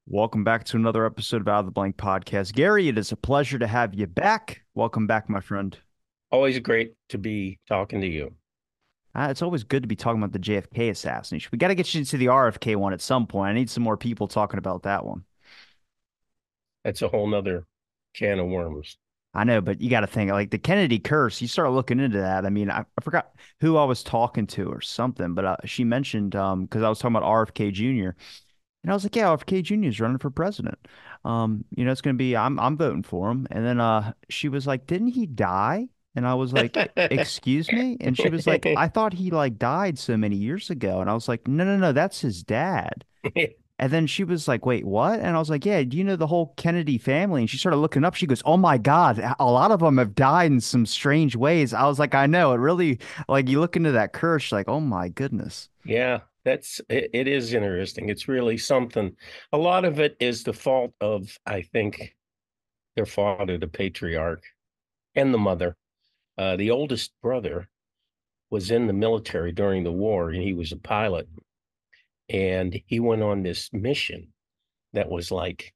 Welcome back to another episode of Out of the Blank podcast. Gary, it is a pleasure to have you back. Welcome back, my friend. Always great to be talking to you. It's always good to be talking about the JFK assassination. We got to get you into the RFK one at some point. I need some more people talking about that one. That's a whole nother can of worms. I know, but you got to think like the Kennedy curse. You start looking into that. I mean, I forgot who I was talking to or something, but she mentioned because I was talking about RFK Jr. and I was like, yeah, RFK Jr. is running for president. It's going to be I'm voting for him. And then she was like, didn't he die? And I was like, excuse me? And she was like, I thought he like died so many years ago. And I was like, no, no, no, that's his dad. And then she was like, wait, what? And I was like, yeah, do you know the whole Kennedy family? And she started looking up. She goes, oh my God, a lot of them have died in some strange ways. I was like, I know. It really, like, you look into that curse, you're like, oh my goodness. Yeah, it is interesting. It's really something. A lot of it is the fault of, I think, their father, the patriarch, and the mother. The oldest brother was in the military during the war, and he was a pilot. And he went on this mission that was like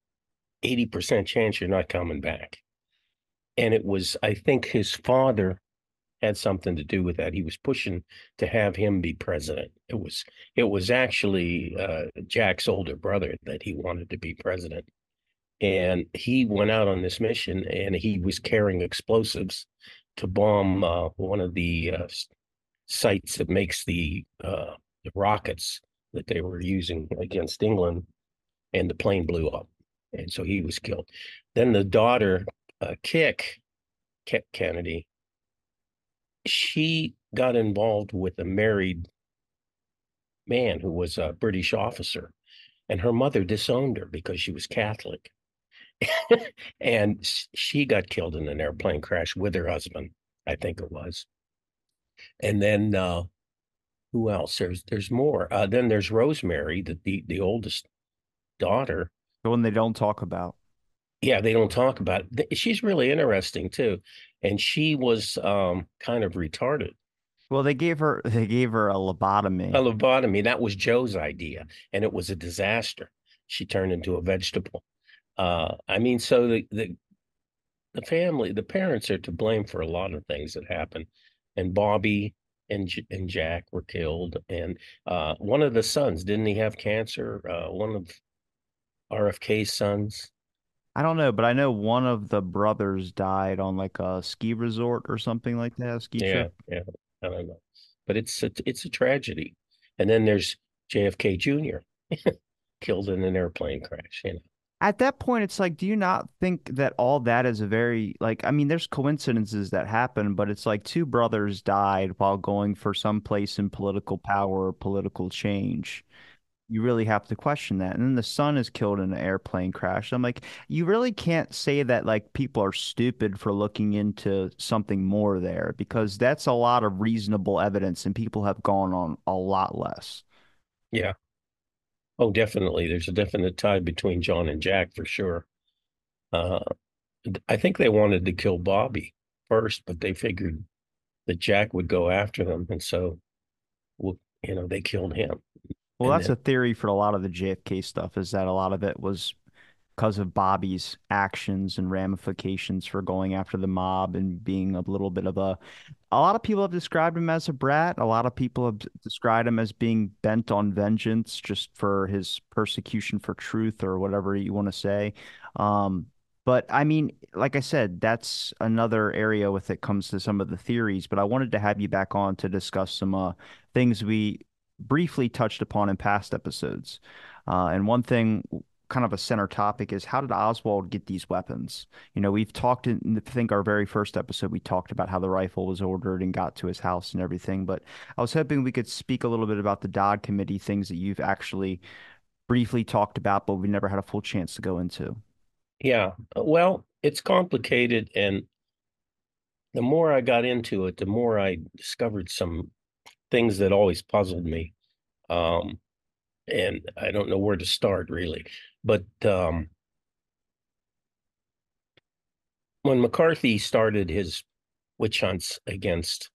80% chance you're not coming back. And it was, I think, his father had something to do with that. He was pushing to have him be president. It was actually Jack's older brother that he wanted to be president. And he went out on this mission and he was carrying explosives to bomb one of the sites that makes the rockets that they were using against England, and the plane blew up. And so he was killed. Then the daughter, Kit Kennedy, she got involved with a married man who was a British officer, and her mother disowned her because she was Catholic. And she got killed in an airplane crash with her husband, I think it was. And then who else? There's more. Then there's Rosemary, the oldest daughter. The one they don't talk about. Yeah, they don't talk about it. She's really interesting too. And she was kind of retarded. Well, they gave her a A lobotomy. lobotomy, that was Joe's idea, and it was a disaster. She turned into a vegetable. I mean, so the family, the parents are to blame for a lot of things that happened. And Bobby and Jack were killed. And one of the sons, didn't he have cancer? One of RFK's sons. I don't know, but I know one of the brothers died on like a ski resort or something like that, a ski Yeah, trip. yeah. I don't know. But it's a tragedy. And then there's JFK Jr. killed in an airplane crash. At that point, it's like, do you not think that all that is a very like, I mean, there's coincidences that happen, but it's like two brothers died while going for some place in political power or political change. You really have to question that. And then the son is killed in an airplane crash. I'm like, you really can't say that like people are stupid for looking into something more there because that's a lot of reasonable evidence and people have gone on a lot less. Yeah. Oh, definitely. There's a definite tie between John and Jack for sure. Uh, I think they wanted to kill Bobby first, but they figured that Jack would go after them, and so they killed him. Well, And that's then, a theory for a lot of the JFK stuff is that a lot of it was because of Bobby's actions and ramifications for going after the mob and being a little bit of a lot of people have described him as a brat. A lot of people have described him as being bent on vengeance just for his persecution for truth or whatever you want to say. Um, but I mean, like I said, that's another area with it comes to some of the theories. But I wanted to have you back on to discuss some things we briefly touched upon in past episodes. And one thing kind of a center topic is how did Oswald get these weapons? You know, we've talked in, I think our very first episode, we talked about how the rifle was ordered and got to his house and everything. But I was hoping we could speak a little bit about the Dodd Committee, things that you've actually briefly talked about, but we never had a full chance to go into. yeah, well, it's complicated, and the more I got into it, the more I discovered some things that always puzzled me. Um, and I don't know where to start really. But when McCarthy started his witch hunts against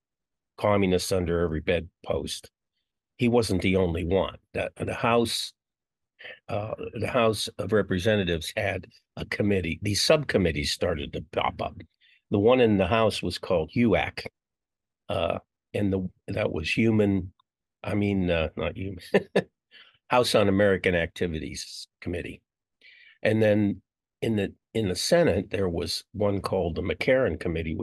communists under every bedpost, he wasn't the only one. That the House the House of Representatives had a committee. These subcommittees started to pop up. The one in the House was called HUAC, uh, and that was not human, House on American Activities Committee. And then in the Senate, there was one called the McCarran Committee,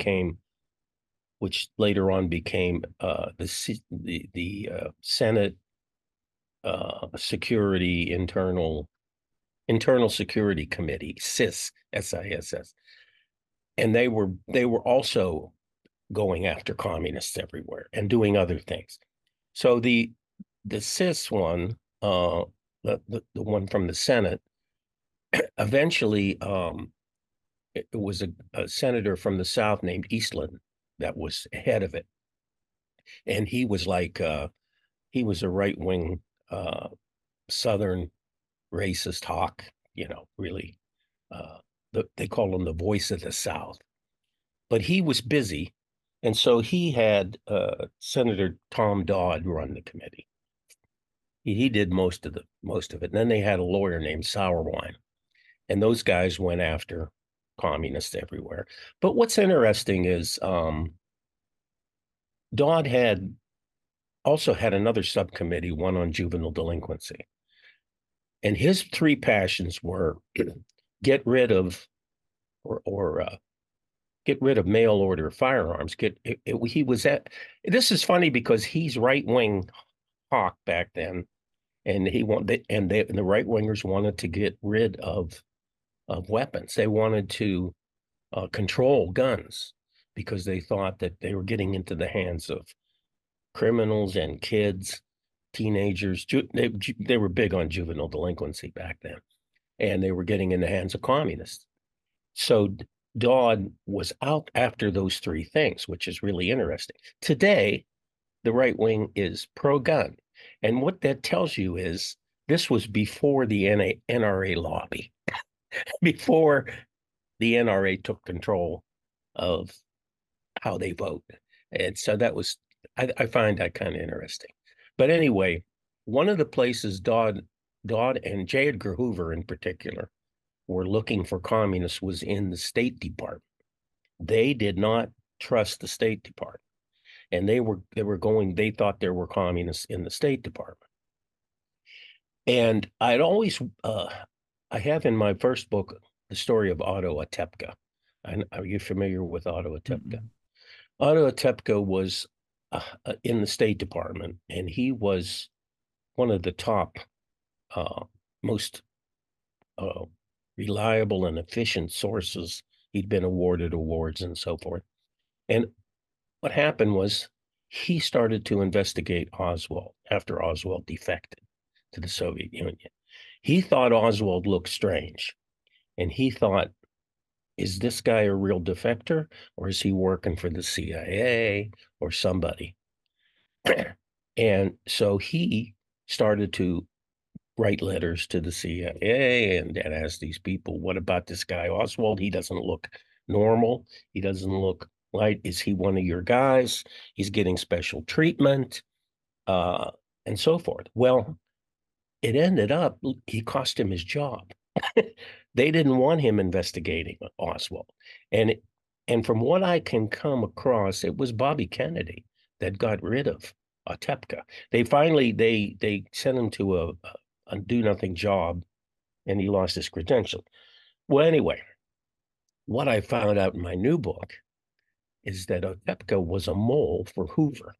which later on became the Senate Security Internal Security Committee, SIS, SISS. And they were also going after communists everywhere and doing other things. So the SIS one, the one from the Senate, eventually it was a senator from the South named Eastland that was head of it. And he was he was a right-wing Southern racist hawk, really. They call him the voice of the South. But he was busy, and so he had Senator Tom Dodd run the committee. He did most of it. And then they had a lawyer named Sauerwein, and those guys went after communists everywhere. But what's interesting is Dodd also had another subcommittee, one on juvenile delinquency. And his three passions were get rid of mail order firearms. This is funny because he's right-wing hawk back then, and the right wingers wanted to get rid of weapons. They wanted to control guns because they thought that they were getting into the hands of criminals and kids, teenagers. They were big on juvenile delinquency back then, and they were getting in the hands of communists. So Dodd was out after those three things, which is really interesting. Today, the right wing is pro-gun. And what that tells you is this was before the NRA lobby, before the NRA took control of how they vote. And so I find that kind of interesting. But anyway, one of the places Dodd and J. Edgar Hoover in particular were looking for communists was in the State Department. They did not trust the State Department. And they thought there were communists in the State Department. And I have in my first book, the story of Otto Otepka. Are you familiar with Otto Otepka? Mm-hmm. Otto Otepka was in the State Department, and he was one of the top, most reliable and efficient sources. He'd been awarded awards and so forth. And what happened was he started to investigate Oswald after Oswald defected to the Soviet Union. He thought Oswald looked strange, and he thought, is this guy a real defector, or is he working for the CIA or somebody? And so he started to write letters to the CIA and ask these people, what about this guy Oswald? He doesn't look normal. He doesn't look like, is he one of your guys? He's getting special treatment, and so forth. Well, it ended up, he cost him his job. They didn't want him investigating Oswald. And from what I can come across, it was Bobby Kennedy that got rid of Otepka. They sent him to a do-nothing job, and he lost his credential. Well, anyway, what I found out in my new book is that Otepka was a mole for Hoover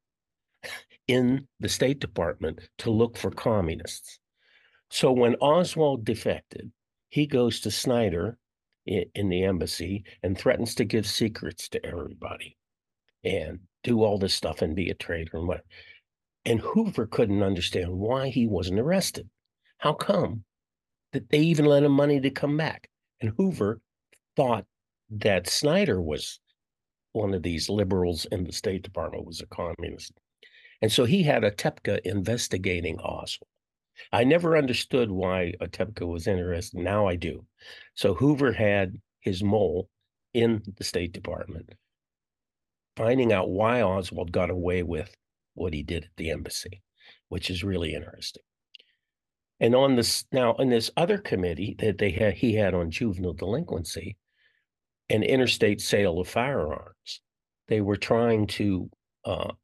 in the State Department to look for communists. So when Oswald defected, he goes to Snyder in the embassy and threatens to give secrets to everybody and do all this stuff and be a traitor and what. And Hoover couldn't understand why he wasn't arrested. How come that they even lent him money to come back? And Hoover thought that Snyder was one of these liberals in the State Department, was a communist. And so he had Otepka investigating Oswald. I never understood why Otepka was interested. Now I do. So Hoover had his mole in the State Department, finding out why Oswald got away with what he did at the embassy, which is really interesting. And on this now in this other committee that he had on juvenile delinquency and interstate sale of firearms, they were trying to uh,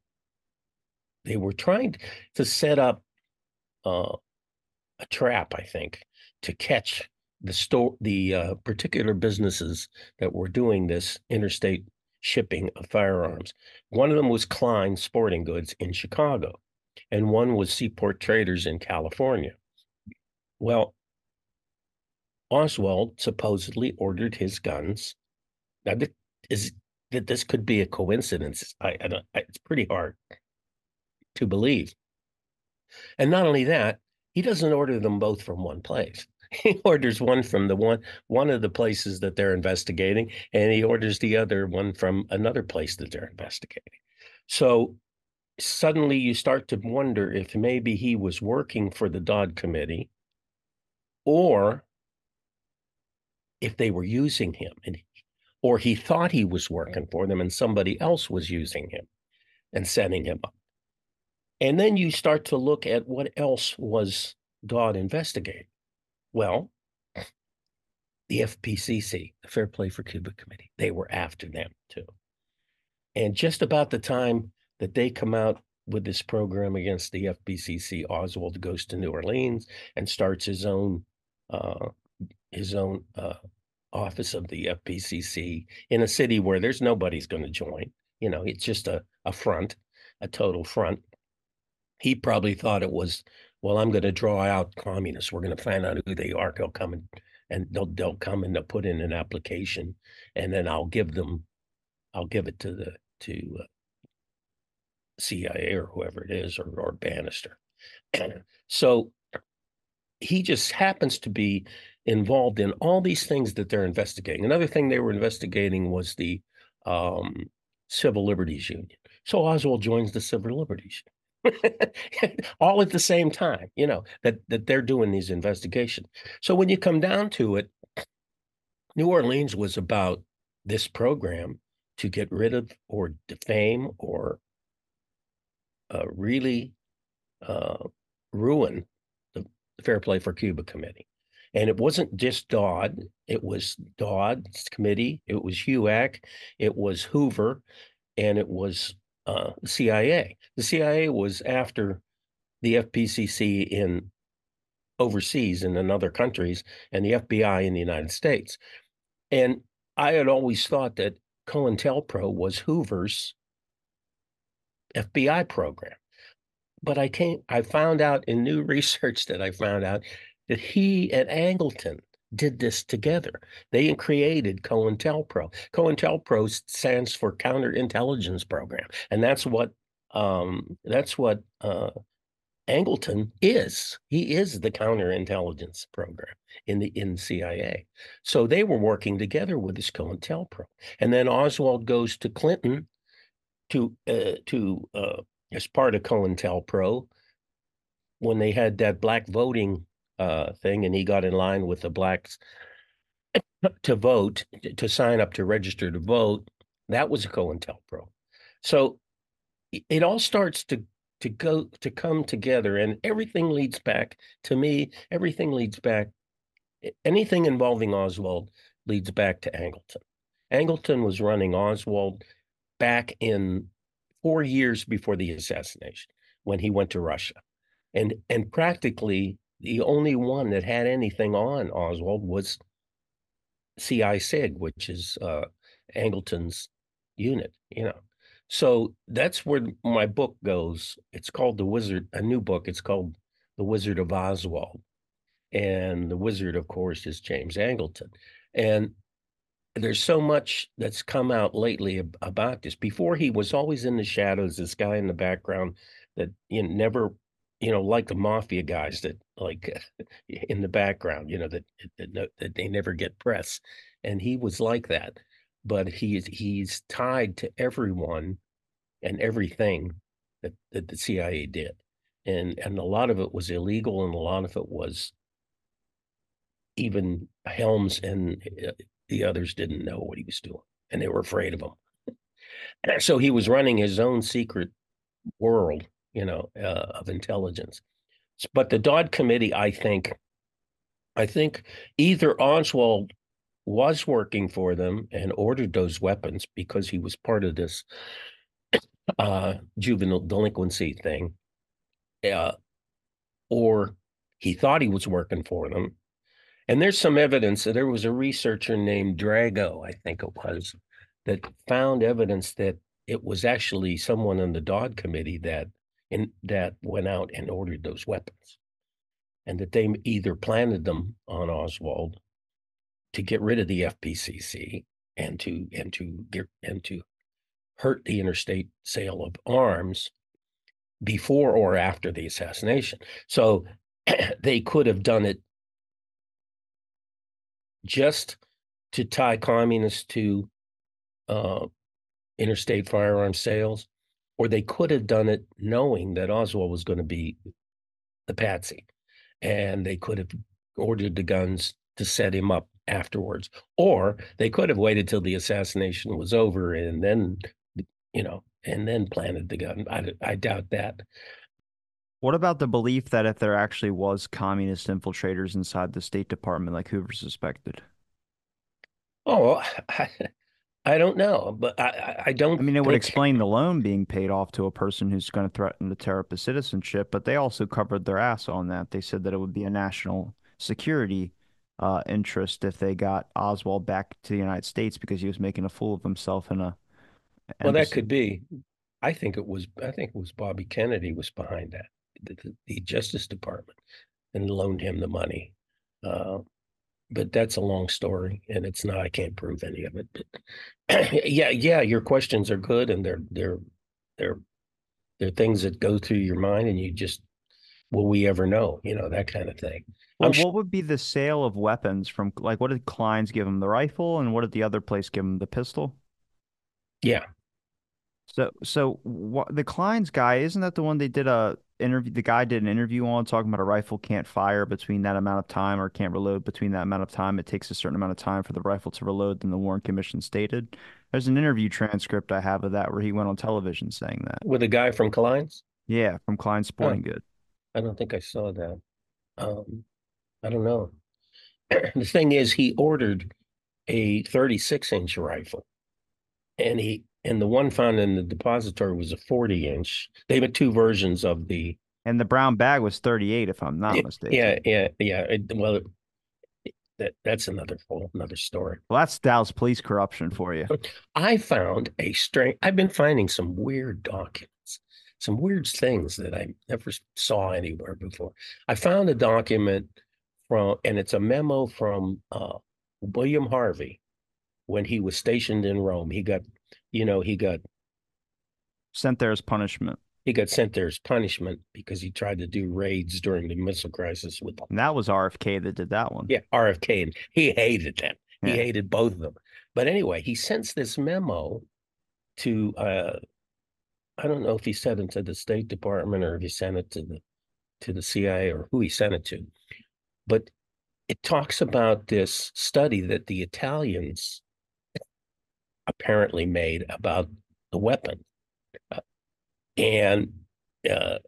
set up a trap, I think, to catch the particular businesses that were doing this interstate shipping of firearms. One of them was Klein Sporting Goods in Chicago, and one was Seaport Traders in California. Well, Oswald supposedly ordered his guns. Now, this could be a coincidence. It's pretty hard to believe. And not only that, he doesn't order them both from one place. He orders one from one of the places that they're investigating, and he orders the other one from another place that they're investigating. So suddenly you start to wonder if maybe he was working for the Dodd Committee, or if they were using him, or he thought he was working for them and somebody else was using him and setting him up. And then you start to look at what else was Dodd investigating. Well, the FPCC, the Fair Play for Cuba Committee, they were after them too. And just about the time that they come out with this program against the FPCC, Oswald goes to New Orleans and starts his own office of the FPCC in a city where there's nobody's going to join. You know, it's just a front, a total front. He probably thought it was, well, I'm going to draw out communists. We're going to find out who they are. They'll come and they'll come and they'll put in an application, and then I'll give it to the CIA or whoever it is, or Bannister. So he just happens to be involved in all these things that they're investigating. Another thing they were investigating was the Civil Liberties Union. So Oswald joins the Civil Liberties Union. All at the same time, you know, that they're doing these investigations. So when you come down to it, New Orleans was about this program to get rid of or defame or really ruin the Fair Play for Cuba Committee. And it wasn't just Dodd. It was Dodd's committee. It was HUAC. It was Hoover. And it was CIA. The CIA was after the FPCC in overseas and in other countries, and the FBI in the United States. And I had always thought that COINTELPRO was Hoover's FBI program. But I found out in new research that he and Angleton did this together. They created COINTELPRO. COINTELPRO stands for Counterintelligence Program, and that's what Angleton is. He is the counterintelligence program in CIA. So they were working together with this COINTELPRO, and then Oswald goes to Clinton to as part of COINTELPRO when they had that black voting thing, and he got in line with the blacks to vote, to sign up to register to vote. That was a COINTELPRO. So it all starts to come together, and everything leads back to me. Everything leads back. Anything involving Oswald leads back to Angleton. Angleton was running Oswald back in 4 years before the assassination, when he went to Russia, and practically the only one that had anything on Oswald was CI-SIG, which is Angleton's unit, you know. So that's where my book goes. It's called a new book. It's called The Wizard of Oswald. And the wizard, of course, is James Angleton. And there's so much that's come out lately about this. Before, he was always in the shadows, this guy in the background that never, like the mafia guys that like in the background, that they never get press. And he was like that. But he's tied to everyone and everything that the CIA did. And a lot of it was illegal, and a lot of it was even Helms and the others didn't know what he was doing, and they were afraid of him. So he was running his own secret world, of intelligence. But the Dodd Committee, I think either Oswald was working for them and ordered those weapons because he was part of this juvenile delinquency thing, uh, or he thought he was working for them. And there's some evidence that there was a researcher named Drago, I think it was, that found evidence that it was actually someone on the Dodd Committee that went out and ordered those weapons, and that they either planted them on Oswald to get rid of the FPCC and to hurt the interstate sale of arms before or after the assassination. So they could have done it just to tie communists to interstate firearms sales, or they could have done it knowing that Oswald was going to be the patsy, and they could have ordered the guns to set him up afterwards, or they could have waited till the assassination was over and then, and then planted the gun. I doubt that. What about the belief that if there actually was communist infiltrators inside the State Department like Hoover suspected? Oh, I don't know, but I I don't mean, it would think. explain the loan being paid off to a person who's going to threaten to tear up his citizenship, but they also covered their ass on that. They said that it would be a national security interest if they got Oswald back to the United States because he was making a fool of himself in a Well, that embassy. could be. I think it was Bobby Kennedy was behind that, the Justice Department, and loaned him the money. Uh, but that's a long story, and it's not. I can't prove any of it. But yeah, your questions are good, and they're they're things that go through your mind, and you just, will we ever know? That kind of thing. I'm Well, sure. what would be the sale of weapons from, like, what did Kleins give him, the rifle, and what did the other place give him, the pistol? Yeah. So what, the Kleins guy, isn't that the one they did a interview? The guy did an interview on talking about a rifle can't fire between that amount of time or can't reload between that amount of time. It takes a certain amount of time for the rifle to reload than the Warren Commission stated. There's an interview transcript I have of that where he went on television saying that. With a guy from Klein's. Yeah, from Klein Oh, Sporting Goods. I don't think I saw that. Um, I don't know. The thing is, he ordered a 36-inch rifle, and the one found in the depository was a 40-inch. They had two versions of the. And the brown bag was 38, if I'm not Yeah, mistaken. yeah. Well, that's another story. Well, that's Dallas police corruption for you. I found a strange. I've been finding some weird documents, some weird things that I never saw anywhere before. I found a document and it's a memo from William Harvey when he was stationed in Rome. He got, you know, Sent there as punishment. he got sent there as punishment because he tried to do raids during the missile crisis with, And that was RFK that did that one. yeah, RFK, and he hated them. He Yeah. hated both of them. But anyway, he sends this memo to I don't know if he sent it to the State Department or if he sent it to the CIA or who he sent it to. But it talks about this study that the Italians apparently made about the weapon. And uh,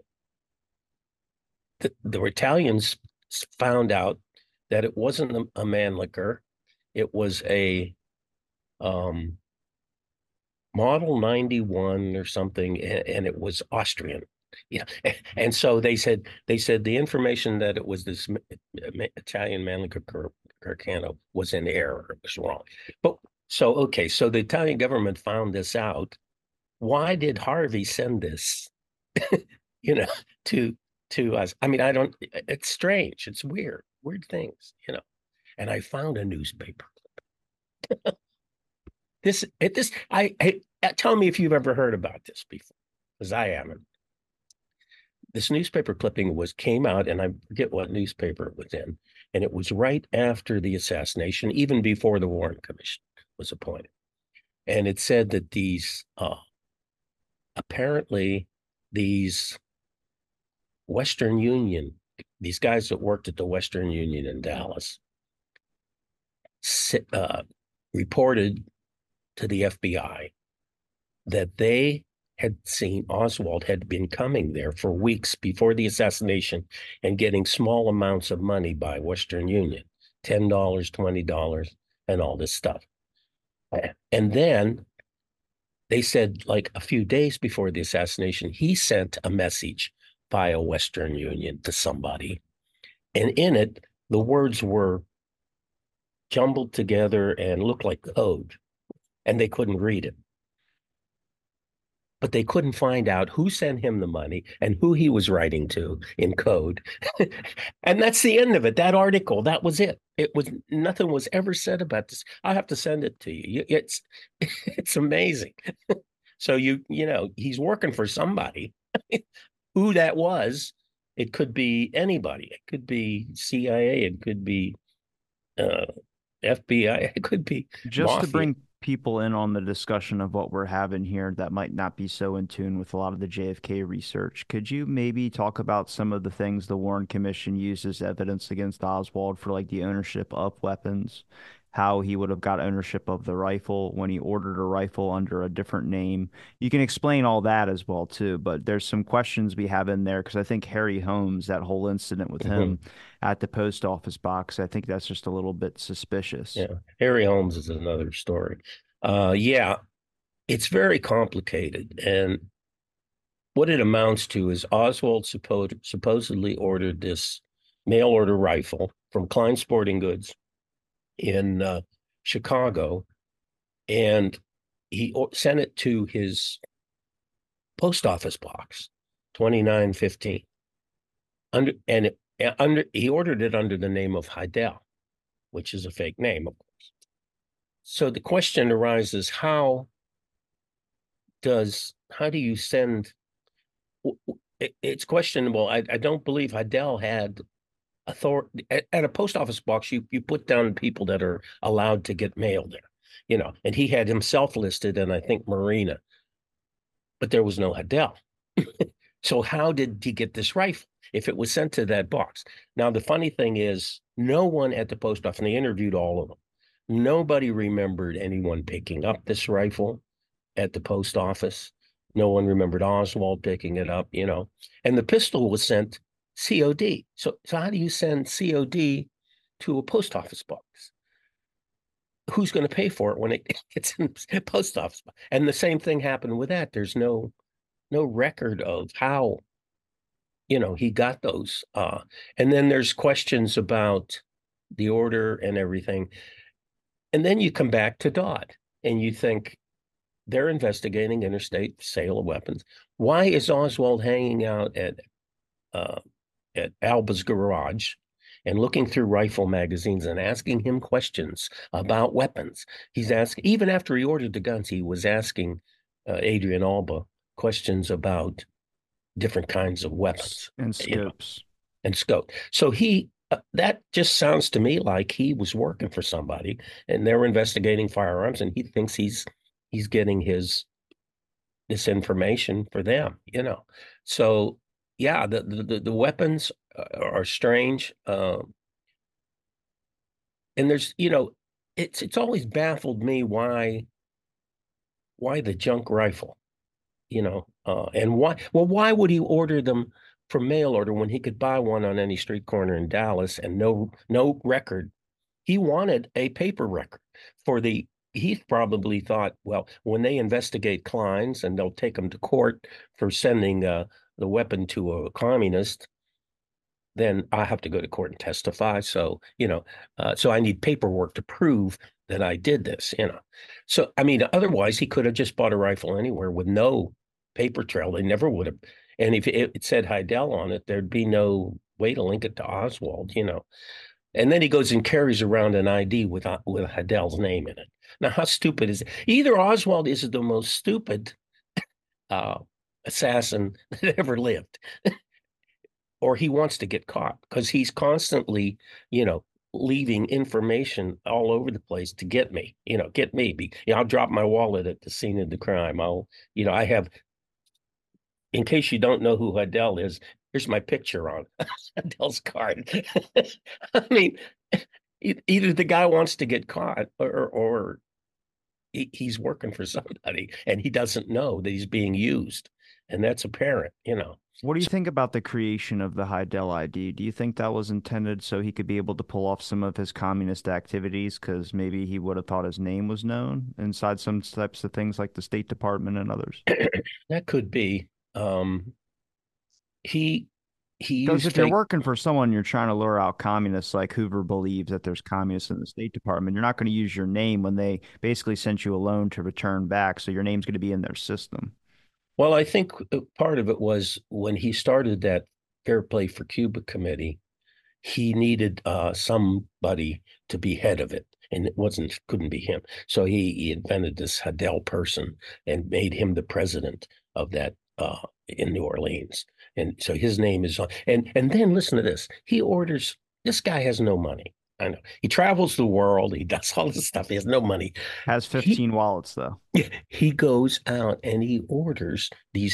the Italians found out that it wasn't a Mannlicher. It was a um, Model 91 or something, and it was Austrian. Yeah, and so they said the information that it was this Italian Mannlicher Carcano was in error. It was wrong. But so okay, so the Italian government found this out. Why did Harvey send this, you know, to us? I mean, I don't. It's strange. It's weird things. And I found a newspaper. I tell me if you've ever heard about this before, because I haven't. This newspaper clipping came out, and I forget what newspaper it was in, and it was right after the assassination, even before the Warren Commission was appointed, and it said that apparently these Western Union, these guys that worked at the Western Union in Dallas, reported to the FBI that they had seen Oswald had been coming there for weeks before the assassination and getting small amounts of money by Western Union, $10, $20, and all this stuff. And then they said, like a few days before the assassination, he sent a message via Western Union to somebody. And in it, the words were jumbled together and looked like code, and they couldn't read it. But they couldn't find out who sent him the money and who he was writing to in code. And that's the end of it. That article, that was it. It was nothing was ever said about this. I have to send it to you. It's amazing. So you know, he's working for somebody. Who that was, it could be anybody. It could be CIA, it could be uh FBI, it could be Just to mafia. bring people in on the discussion of what we're having here that might not be so in tune with a lot of the JFK research, could you maybe talk about some of the things the Warren Commission used as evidence against Oswald for like the ownership of weapons, how he would have got ownership of the rifle when he ordered a rifle under a different name? You can explain all that as well too, but there's some questions we have in there because I think Harry Holmes, that whole incident with Mhm. him at the post office box, I think that's just a little bit suspicious. Yeah. Harry Holmes is another story. Yeah, it's very complicated. And what it amounts to is Oswald supposedly ordered this mail order rifle from Klein Sporting Goods in Chicago, and he sent it to his post office box, 2915. He ordered it under the name of Heidel, which is a fake name, of course. So the question arises, how do you send? It's questionable. I don't believe Heidel had authority at a post office box. You put down people that are allowed to get mail there, you know, and he had himself listed, and I think Marina, but there was no Heidel. So how did he get this rifle if it was sent to that box? Now, the funny thing is, no one at the post office, and they interviewed all of them, nobody remembered anyone picking up this rifle at the post office. No one remembered Oswald picking it up, you know, and the pistol was sent COD. So how do you send COD to a post office box? Who's going to pay for it when it gets in the post office? And the same thing happened with that. There's no record of how, you know, he got those. And then there's questions about the order and everything. And then you come back to Dodd and you think they're investigating interstate sale of weapons. Why is Oswald hanging out uh, at Alba's garage and looking through rifle magazines and asking him questions about weapons? He's asking, even after he ordered the guns, he was asking Adrian Alba questions about different kinds of weapons, And you know, scopes. and scope. So that just sounds to me like he was working for somebody, and they're investigating firearms, and he thinks he's getting this information for them, you know. So yeah, the weapons are strange, and there's, you know, it's always baffled me why the junk rifle, you know, and why would he order them from mail order when he could buy one on any street corner in Dallas and no record? He wanted a paper record for the. He probably thought, well, when they investigate Kleins and they'll take him to court for sending the weapon to a communist, then I have to go to court and testify. So, you know, so I need paperwork to prove that I did this, you know. So, I mean, otherwise he could have just bought a rifle anywhere with no paper trail. They never would have. And if it said Heidel on it, there'd be no way to link it to Oswald, you know. And then he goes and carries around an ID with Heidel's name in it. Now, how stupid is it? Either Oswald is the most stupid uh, assassin that ever lived, or he wants to get caught because he's constantly, you know, leaving information all over the place to get me, you know, get me. You know, I'll drop my wallet at the scene of the crime. You know, I have, in case you don't know who Heidel is, here's my picture on Heidel's card. I mean, either the guy wants to get caught or he's working for somebody, and he doesn't know that he's being used, and that's apparent, you know. What do you So, think about the creation of the Heidel ID? Do you think that was intended so he could be able to pull off some of his communist activities? Because maybe he would have thought his name was known inside some types of things like the State Department and others. that could be. Um, he he Because used if you're fake. working for someone, you're trying to lure out communists, like Hoover believes that there's communists in the State Department. You're not going to use your name when they basically sent you a loan to return back. So your name's going to be in their system. Well, I think part of it was when he started that Fair Play for Cuba committee, he needed somebody to be head of it, and it wasn't couldn't be him. So he invented this Hadel person and made him the president of that in New Orleans. And so his name is on. And then listen to this. He orders. This guy has no money. I know. He travels the world. He does all this stuff. He has no money. Has He 15 wallets, though. he goes out and he orders these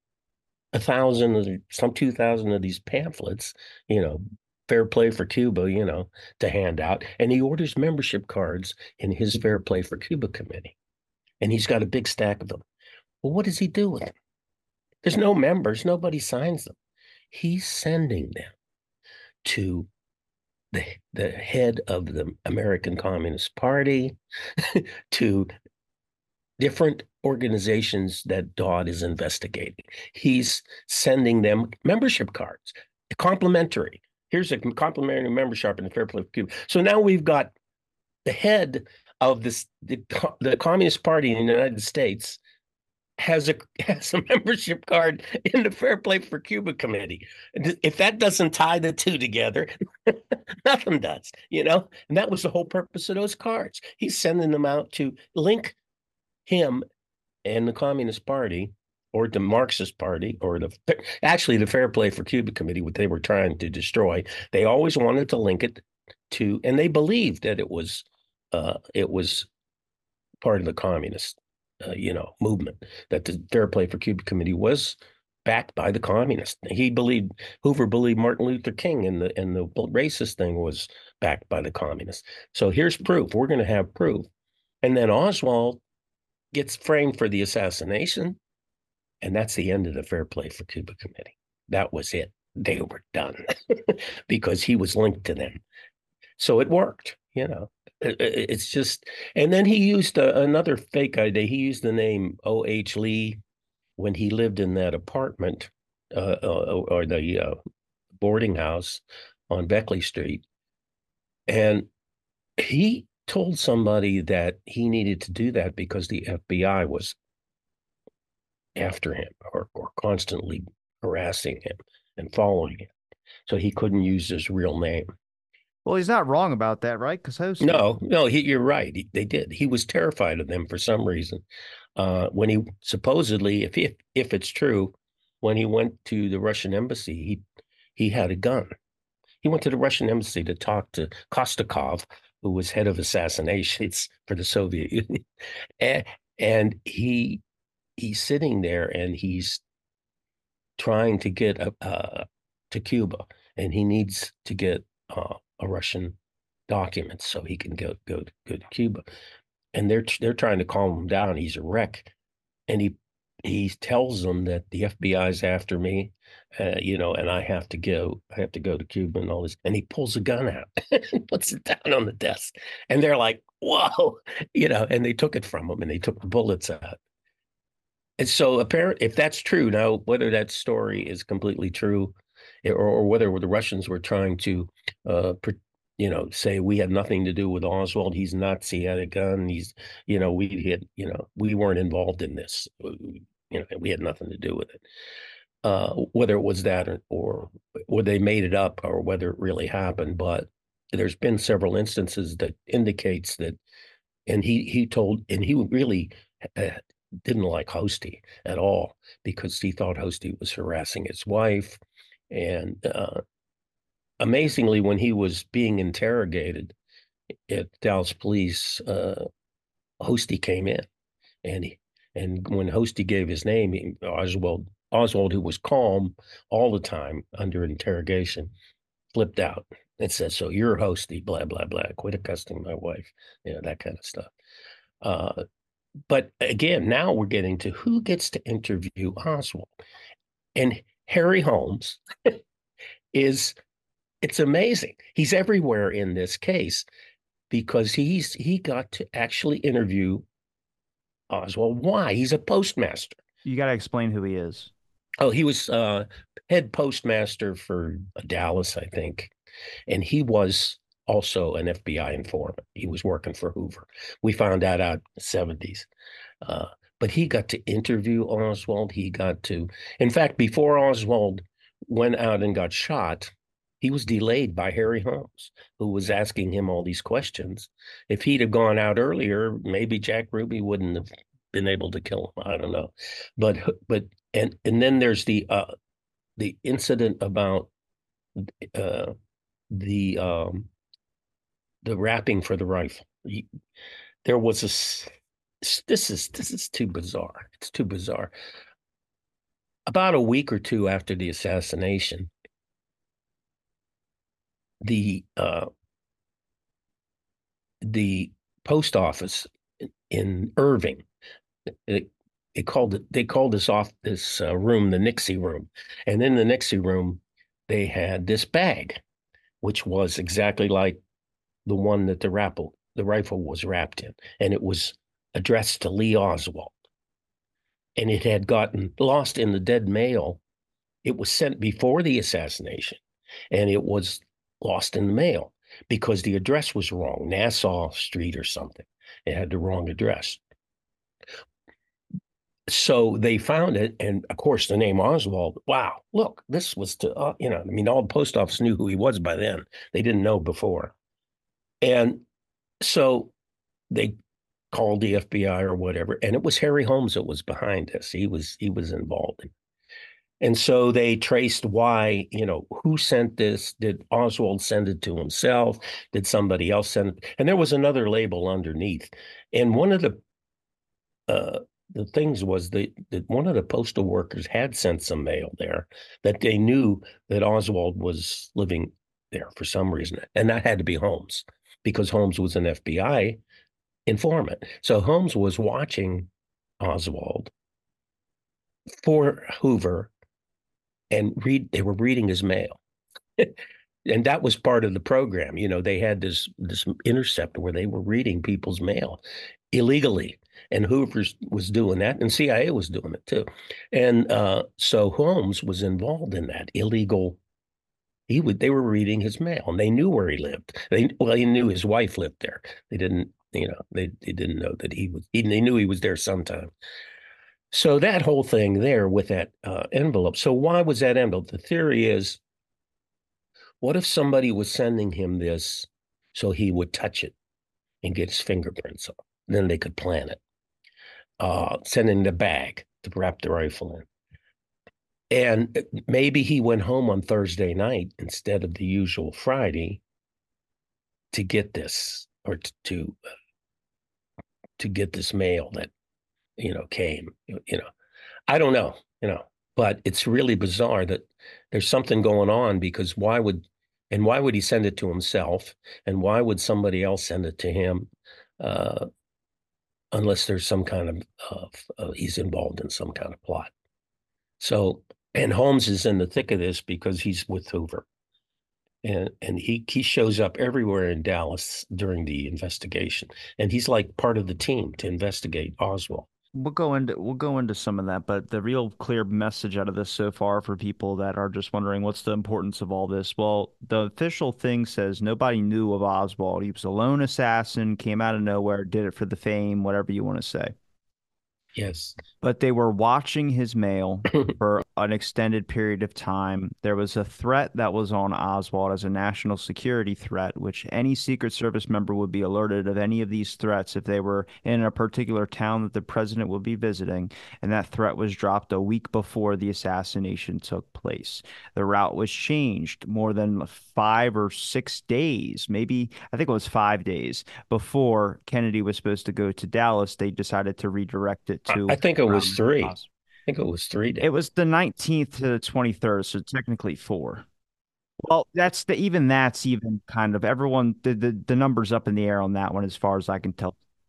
1,000 or some 2,000 of these pamphlets, you know, Fair Play for Cuba, you know, to hand out. And he orders membership cards in his Fair Play for Cuba committee. And he's got a big stack of them. Well, what does he do with them? There's no members, nobody signs them. He's sending them to the head of the American Communist Party, to different organizations that Dodd is investigating. He's sending them membership cards, complimentary. Here's a complimentary membership in the Fair Play for Cuba. So now we've got the head of the Communist Party in the United States has a membership card in the Fair Play for Cuba committee. If that doesn't tie the two together, nothing does, you know. And that was the whole purpose of those cards. He's sending them out to link him and the Communist Party or the Marxist Party or the Fair Play for Cuba committee, what they were trying to destroy. They always wanted to link it to, and they believed that it was part of the communist movement, that the Fair Play for Cuba committee was backed by the communists. Hoover believed Martin Luther King and the racist thing was backed by the communists. So here's proof. We're going to have proof. And then Oswald gets framed for the assassination, and that's the end of the Fair Play for Cuba committee. That was it. They were done because he was linked to them. So it worked, you know. It's just, and then he used another fake ID. He used the name O.H. Lee when he lived in that apartment or the boarding house on Beckley Street. And he told somebody that he needed to do that because the FBI was after him or constantly harassing him and following him. So he couldn't use his real name. Well, he's not wrong about that, right? Because No, you're right. They did. He was terrified of them for some reason. When he supposedly, if it's true, when he went to the Russian embassy, he had a gun. He went to the Russian embassy to talk to Kostakov, who was head of assassinations for the Soviet Union, and he's sitting there and he's trying to get to Cuba, and he needs to get a Russian document so he can go to Cuba. And they're trying to calm him down. He's a wreck, and he tells them that the FBI's after me, and I have to go to Cuba and all this. And he pulls a gun out and puts it down on the desk. And they're like, whoa, and they took it from him and they took the bullets out. And so apparently, if that's true, now whether that story is completely true, or whether the Russians were trying to, say we had nothing to do with Oswald. He's Nazi, he had a gun. We weren't involved in this. We had nothing to do with it. Whether it was that or they made it up or whether it really happened, but there's been several instances that indicates that, and he really didn't like Hosty at all because he thought Hosty was harassing his wife. And amazingly, when he was being interrogated at Dallas Police, Hosty came in, and when Hosty gave his name, Oswald, who was calm all the time under interrogation, flipped out and said, "So you're Hosty, blah blah blah. Quit accosting my wife," that kind of stuff. but again, now we're getting to who gets to interview Oswald. And Harry Holmes is, it's amazing. He's everywhere in this case because he got to actually interview Oswald. Why? He's a postmaster. You got to explain who he is. Oh, he was head postmaster for Dallas, I think. And he was also an FBI informant. He was working for Hoover. We found that out in the 70s. Uh, but he got to interview Oswald. He got to, in fact, before Oswald went out and got shot, he was delayed by Harry Holmes, who was asking him all these questions. If he'd have gone out earlier, maybe Jack Ruby wouldn't have been able to kill him. I don't know, but and then there's the incident about uh, the um, the wrapping for the rifle. There was this is too bizarre. It's too bizarre. About a week or two after the assassination, the the post office in Irving, it, they called this room the Nixie room, and in the Nixie room they had this bag, which was exactly like the one that the rifle was wrapped in, and it was addressed to Lee Oswald, and it had gotten lost in the dead mail. It was sent before the assassination, and it was lost in the mail because the address was wrong, Nassau Street or something. It had the wrong address. So they found it, and of course, the name Oswald. Wow, look, this was to I mean, all the post office knew who he was by then. They didn't know before, and so they called the FBI or whatever, and it was Harry Holmes that was behind this. He was involved. And so they traced why, who sent this? Did Oswald send it to himself? Did somebody else send it? And there was another label underneath. And one of uh, the things was that one of the postal workers had sent some mail there that they knew that Oswald was living there for some reason. And that had to be Holmes because Holmes was an FBI informant. So Holmes was watching Oswald for Hoover and they were reading his mail. And that was part of the program. They had this interceptor where they were reading people's mail illegally. And Hoover was doing that, and CIA was doing it too. And so Holmes was involved in that illegal. They were reading his mail, and they knew where he lived. He knew his wife lived there. They didn't, they didn't know that they knew he was there sometime. So that whole thing there with that envelope. So why was that envelope? The theory is, what if somebody was sending him this so he would touch it and get his fingerprints on? Then they could plan it. Sending the bag to wrap the rifle in. And maybe he went home on Thursday night instead of the usual Friday to get this, or to get this mail that came. I don't know, but it's really bizarre that there's something going on, because why would he send it to himself, and why would somebody else send it to him, unless there's some kind of he's involved in some kind of plot. So, and Holmes is in the thick of this because he's with Hoover, and he shows up everywhere in Dallas during the investigation, and he's like part of the team to investigate Oswald. We'll go into some of that, but the real clear message out of this so far for people that are just wondering what's the importance of all this. Well, the official thing says nobody knew of Oswald. He was a lone assassin, came out of nowhere, did it for the fame, whatever you want to say. Yes. But they were watching his mail for an extended period of time. There was a threat that was on Oswald as a national security threat, which any Secret Service member would be alerted of any of these threats if they were in a particular town that the president would be visiting. And that threat was dropped a week before the assassination took place. The route was changed more than 5 or 6 days, maybe, I think it was 5 days before Kennedy was supposed to go to Dallas. They decided to redirect it I to think it was around 3. I think it was 3 days. it was the 19th to the 23rd, so technically four. Well, that's even kind of everyone the numbers up in the air on that one as far as I can tell.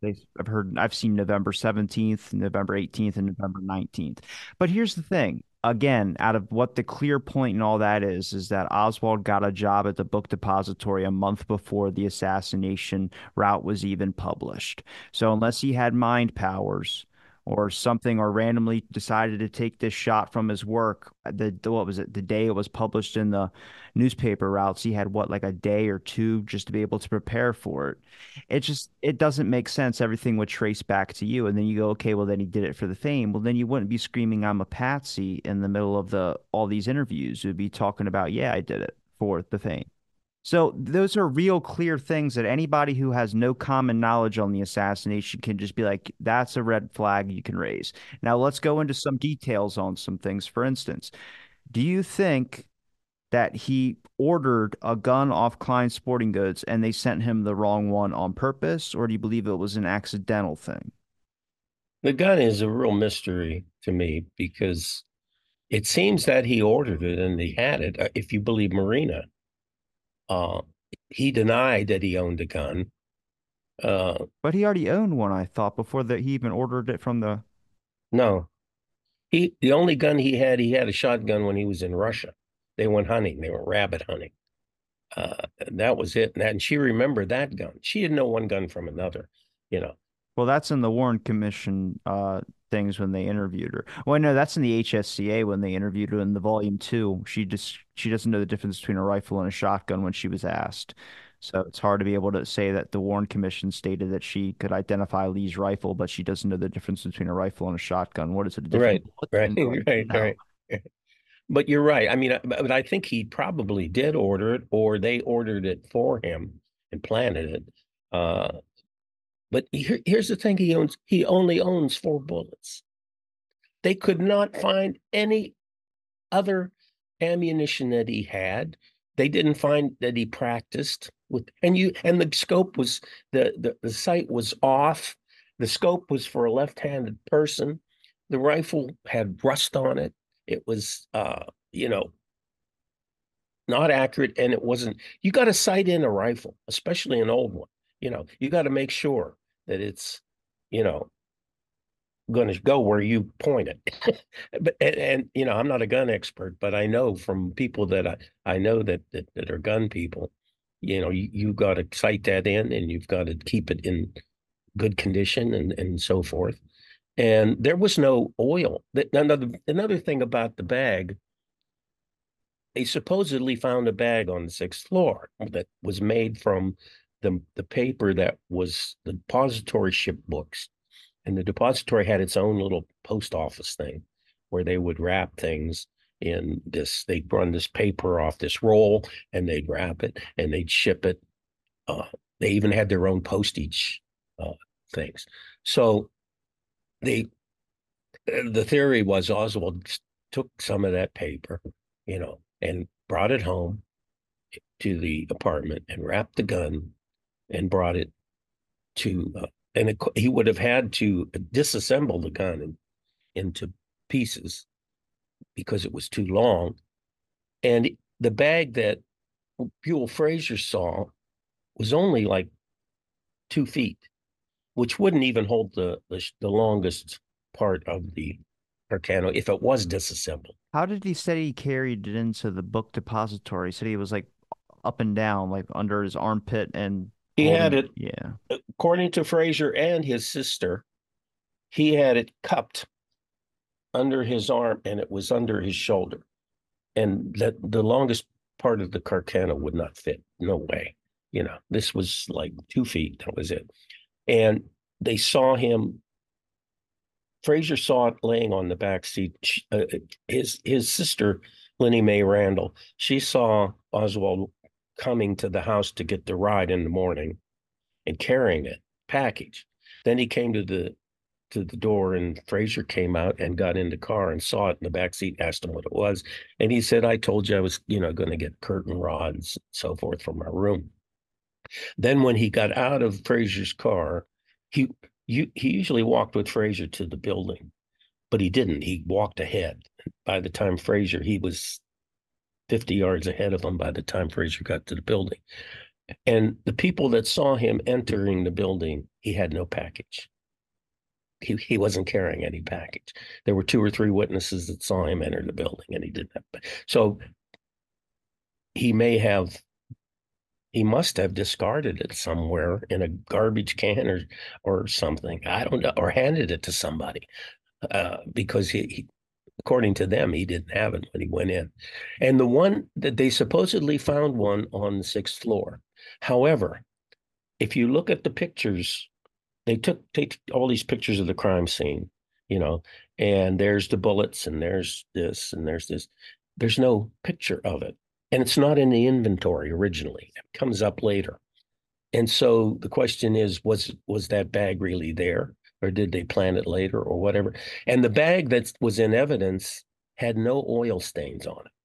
I've seen November 17th, November 18th, and November 19th. But here's the thing. Again, out of what the clear point and all that is that Oswald got a job at the book depository a month before the assassination route was even published. So unless he had mind powers or something, or randomly decided to take this shot from his work, what was it? The day it was published in the newspaper routes, he had what, like a day or two just to be able to prepare for it. It doesn't make sense. Everything would trace back to you. And then you go, okay, well then he did it for the fame. Well, then you wouldn't be screaming, I'm a patsy in the middle of the all these interviews. You'd be talking about, yeah, I did it for the fame. So those are real clear things that anybody who has no common knowledge on the assassination can just be like, that's a red flag you can raise. Now let's go into some details on some things. For instance, do you think that he ordered a gun off Klein Sporting Goods and they sent him the wrong one on purpose, or do you believe it was an accidental thing? The gun is a real mystery to me because it seems that he ordered it and he had it. If you believe Marina, uh, he denied that he owned a gun. Uh, But he already owned one, I thought, before that he even ordered it from the. no, the only gun he had a shotgun when he was in Russia. They went hunting. They went rabbit hunting. That was it. And she remembered that gun. She didn't know one gun from another, you know. Well, that's in the Warren Commission things when they interviewed her. Well, no, that's in the HSCA when they interviewed her in the volume two. She doesn't know the difference between a rifle and a shotgun when she was asked. So it's hard to be able to say that the Warren Commission stated that she could identify Lee's rifle, but she doesn't know the difference between a rifle and a shotgun. What is it? A different Right, bullet right, than right, no. right. But you're right. I mean, but I think he probably did order it, or they ordered it for him and planted it. Uh, but here's the thing: he only owns 4 bullets. They could not find any other ammunition that he had. They didn't find that he practiced with, and the scope was the sight was off. The scope was for a left-handed person. The rifle had rust on it. It was you know, not accurate, and it wasn't. You got to sight in a rifle, especially an old one. You got to make sure that it's, you know, going to go where you point it. But I'm not a gun expert, but I know from people that I know that are gun people, you got to sight that in, and you've got to keep it in good condition and so forth. And there was no oil. Another thing about the bag, they supposedly found a bag on the 6th floor that was made from the paper that was the depository ship books. And the depository had its own little post office thing where they would wrap things in this. They'd run this paper off this roll and they'd wrap it and they'd ship it. Uh, they even had their own postage things. So they, the theory was Oswald took some of that paper, and brought it home to the apartment and wrapped the gun and brought it to he would have had to disassemble the gun into pieces because it was too long. And the bag that Buell Frazier saw was only like 2 feet, which wouldn't even hold the longest part of the Carcano if it was disassembled. How did he say he carried it into the book depository? He said he was like up and down, like under his armpit and He had holding. it, Yeah. according to Frazier and his sister, he had it cupped under his arm and it was under his shoulder. And that the longest part of the Carcano would not fit. No way. This was like 2 feet. That was it. And they saw him. Frazier saw it laying on the back seat. His sister, Lennie Mae Randall, she saw Oswald coming to the house to get the ride in the morning and carrying it package. Then he came to the door, and Frazier came out and got in the car and saw it in the back seat, asked him what it was. And he said, I told you I was, going to get curtain rods and so forth from my room. Then when he got out of Frazier's car, he he usually walked with Frazier to the building, but he didn't. He walked ahead. By the time Frazier, he was 50 yards ahead of him by the time Frazier got to the building. And the people that saw him entering the building, he had no package. He wasn't carrying any package. There were two or three witnesses that saw him enter the building, and he didn't have. So he may have, he must have discarded it somewhere in a garbage can or something. I don't know, or handed it to somebody because according to them, he didn't have it when he went in. And the one that they supposedly found one on the sixth floor. However, if you look at the pictures, they took take all these pictures of the crime scene, you know, and there's the bullets and there's this and there's this. There's no picture of it. And it's not in the inventory originally. It comes up later. And so the question is, was that bag really there? Or did they plant it later or whatever? And the bag that was in evidence had no oil stains on it.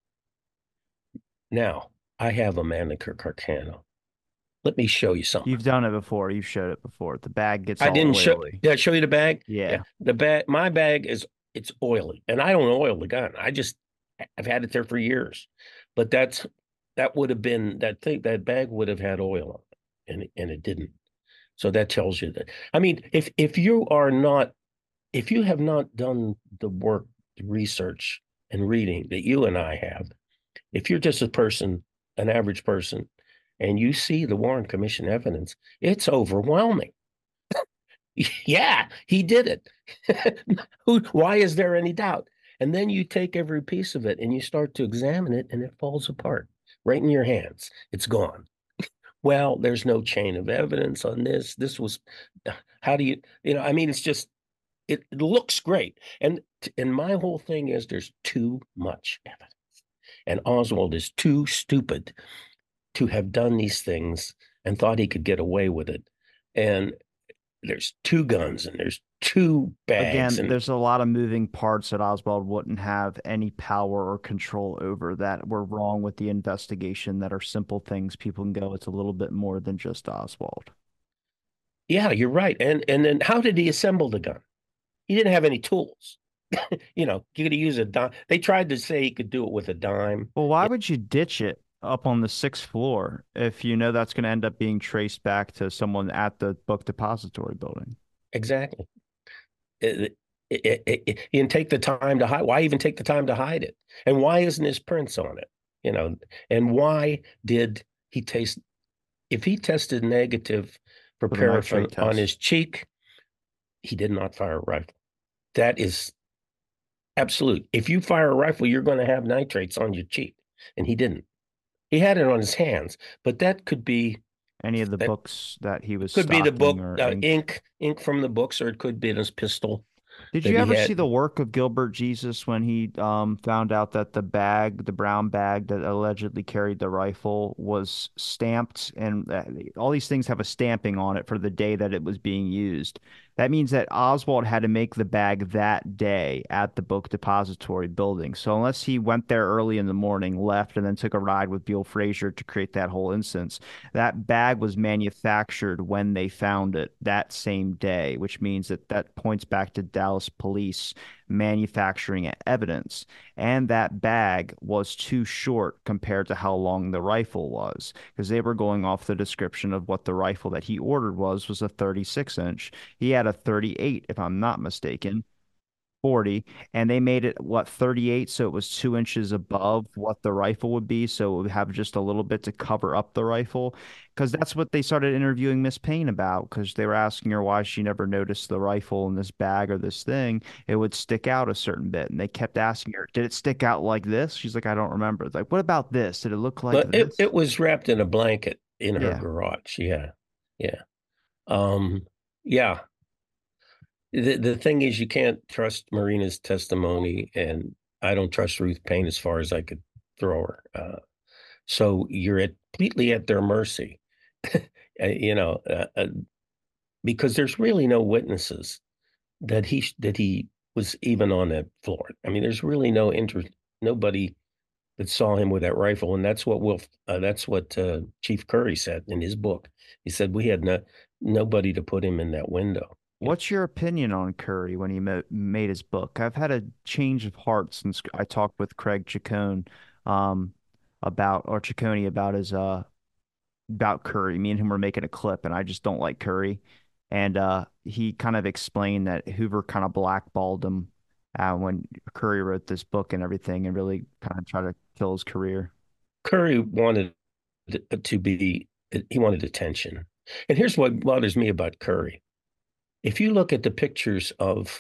Now, I have a Manicure Carcano. Let me show you something. You've done it before. You've showed it before. The bag gets I all didn't show. oily. Did I show you the bag? Yeah, Yeah. the bag. My bag is it's oily, and I don't oil the gun. I've had it there for years, but that would have been that thing. That bag would have had oil on it, and it didn't. So that tells you that. I mean, if you are not, if you have not done the work, the research, and reading that you and I have, if you're just a person, an average person, and you see the Warren Commission evidence, it's overwhelming. Yeah, he did it. Why is there any doubt? And then you take every piece of it and you start to examine it, and it falls apart right in your hands. It's gone. Well, there's no chain of evidence on this. This was, how do I mean, it's just, it looks great. And my whole thing is there's too much evidence. And Oswald is too stupid to have done these things and thought he could get away with it. And there's two guns and there's two bags Again, and there's a lot of moving parts that Oswald wouldn't have any power or control over that were wrong with the investigation that are simple things people can go, it's a little bit more than just Oswald. yeah, you're right. And then how did he assemble the gun? He didn't have any tools. You could use a dime. They tried to say he could do it with a dime. Well, why Yeah, would you ditch it up on the sixth floor if you know that's going to end up being traced back to someone at the book depository building? exactly. He didn't take the time to hide. Why even take the time to hide it? And why isn't his prints on it? You know, and why did he taste? If he tested negative for For the paraffin nitrate on test. his cheek, he did not fire a rifle. That is absolute. If you fire a rifle, you're going to have nitrates on your cheek, and he didn't. He had it on his hands, but that Any of the that books that he was could be the stocking book or ink. ink from the books, or it could be his pistol Did that you he ever see the had. work of Gilbert Jesus when he found out that the bag, the brown bag that allegedly carried the rifle, was stamped, and all these things have a stamping on it for the day that it was being used. That means that Oswald had to make the bag that day at the book depository building. So unless he went there early in the morning, left, and then took a ride with Bill Frazier to create that whole instance, that bag was manufactured when they found it that same day, which means that that points back to Dallas police manufacturing evidence. And that bag was too short compared to how long the rifle was, because they were going off the description of what the rifle that he ordered was a 36 inch. He had a 38, if I'm not mistaken. 40, and they made it what 38, so it was 2 inches above what the rifle would be, so it would have just a little bit to cover up the rifle, because that's what they started interviewing Miss Payne about, because they were asking her why she never noticed the rifle in this bag or this thing. It would stick out a certain bit, and they kept asking her, did it stick out like this? She's like, I don't remember. It's like, what about this? Did it look like But this? it was wrapped in a blanket in her Yeah. garage. Yeah, yeah, um, yeah. The thing is, you can't trust Marina's testimony, and I don't trust Ruth Payne as far as I could throw her. So you're completely at their mercy, you know, because there's really no witnesses that he was even on that floor. I mean, there's really no interest, nobody that saw him with that rifle, and that's what Chief Curry said in his book. He said we had nobody to put him in that window. You know, What's your opinion on Curry when he made his book? I've had a change of heart since I talked with Craig Chacon, um, about or Ciccone about his about Curry. Me and him were making a clip, and I just don't like Curry. And he kind of explained that Hoover kind of blackballed him when Curry wrote this book and everything, and really kind of tried to kill his career. Curry wanted to be, he wanted attention. And here's what bothers me about Curry. If you look at the pictures of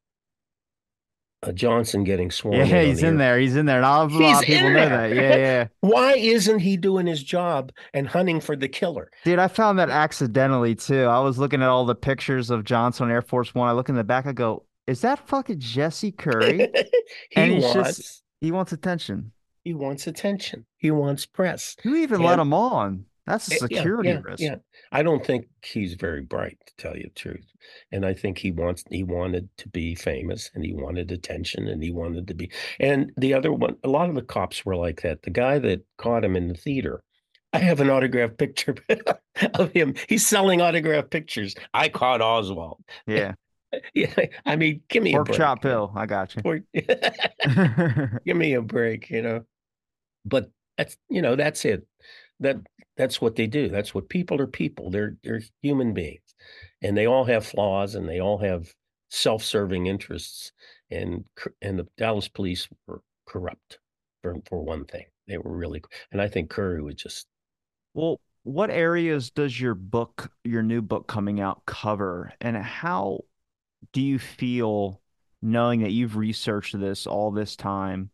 Johnson getting Yeah, sworn in on he's the in air, there. He's in there. Not a lot he's of people in know there. that. Yeah, yeah. Why isn't he doing his job and hunting for the killer? Dude, I found that accidentally too. I was looking at all the pictures of Johnson on Air Force One. I look in the back, I go, is that fucking Jesse Curry? he And he's just, wants he wants attention. he wants attention. He wants press. Who even let And him on? That's a yeah, security yeah, risk. yeah. I don't think he's very bright, to tell you the truth. And I think he wanted to be famous and he wanted attention and he wanted to be. And the other one, a lot of the cops were like that. The guy that caught him in the theater, I have an autographed picture of him. He's selling autographed pictures. I caught Oswald. Yeah. Yeah, I mean, give me a Pork chop break. pill. I got you. Or- give me a break. But that's it. That that's what they do. That's what people are people. They're human beings. And they all have flaws and they all have self-serving interests. And the Dallas police were corrupt for one thing. They were really, and I think Curry was just Well, what areas does your new book coming out cover? And how do you feel knowing that you've researched this all this time?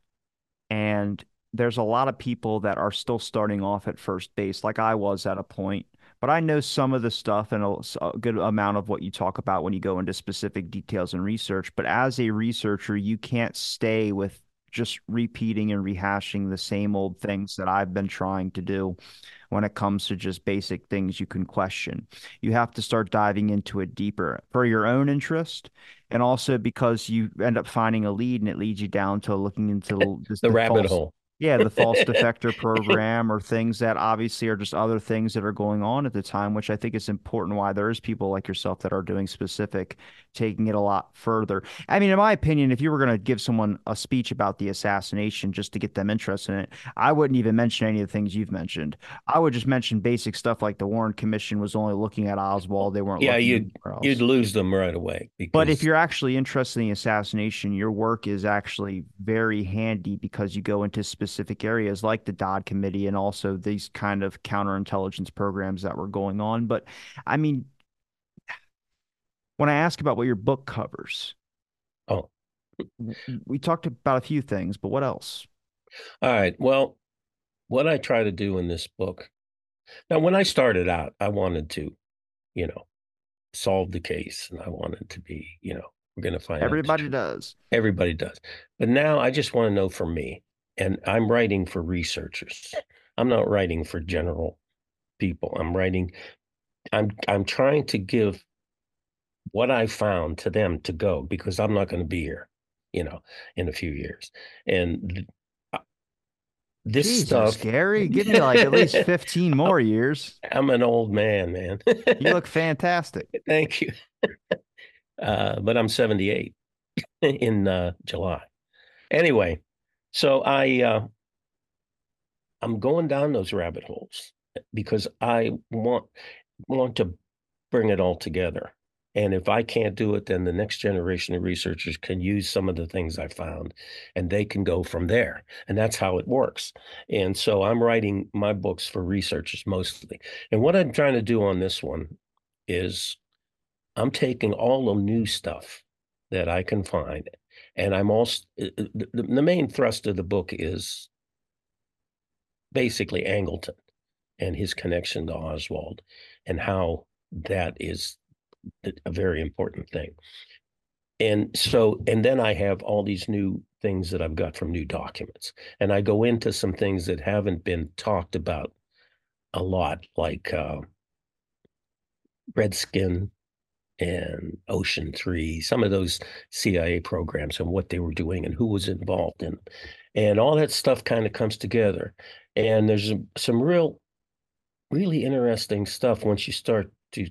And there's a lot of people that are still starting off at first base, like I was at a point. But I know some of the stuff and a good amount of what you talk about when you go into specific details and research. But as a researcher, you can't stay with just repeating and rehashing the same old things that I've been trying to do when it comes to just basic things you can question. You have to start diving into it deeper for your own interest and also because you end up finding a lead and it leads you down to looking into just the the rabbit false, hole. yeah, the false defector program or things that obviously are just other things that are going on at the time, which I think is important why there is people like yourself that are doing specific, taking it a lot further. I mean, in my opinion, if you were going to give someone a speech about the assassination just to get them interested in it, I wouldn't even mention any of the things you've mentioned. I would just mention basic stuff like the Warren Commission was only looking at Oswald. They weren't Yeah, looking you'd anywhere you'd else. lose them right away But if because you're actually interested in the assassination, your work is actually very handy because you go into specific areas like the Dodd Committee and also these kind of counterintelligence programs that were going on. But I mean, when I ask about what your book covers, oh, we talked about a few things, but what else? all right. Well, what I try to do in this book. Now, when I started out, I wanted to, you know, solve the case and I wanted to be, we're going to find out the Everybody truth. does. Everybody does. But now I just want to know for me, and I'm writing for researchers. I'm not writing for general people. I'm trying to give what I found to them to go because I'm not going to be here, you know, in a few years. And uh, this Jesus, stuff, Gary, give me like at least 15 more years. I'm an old man. You look fantastic. Thank you. But I'm 78 in July. Anyway, so I'm going down those rabbit holes because I want to bring it all together. And if I can't do it, then the next generation of researchers can use some of the things I found and they can go from there. And that's how it works. And so I'm writing my books for researchers mostly. And what I'm trying to do on this one is I'm taking all the new stuff that I can find. And I'm also, the main thrust of the book is basically Angleton and his connection to Oswald and how that is a very important thing. And then I have all these new things that I've got from new documents. And I go into some things that haven't been talked about a lot, like Redskin and Ocean Three, some of those CIA programs and what they were doing and who was involved in. And all that stuff kind of comes together. And there's some really interesting stuff once you start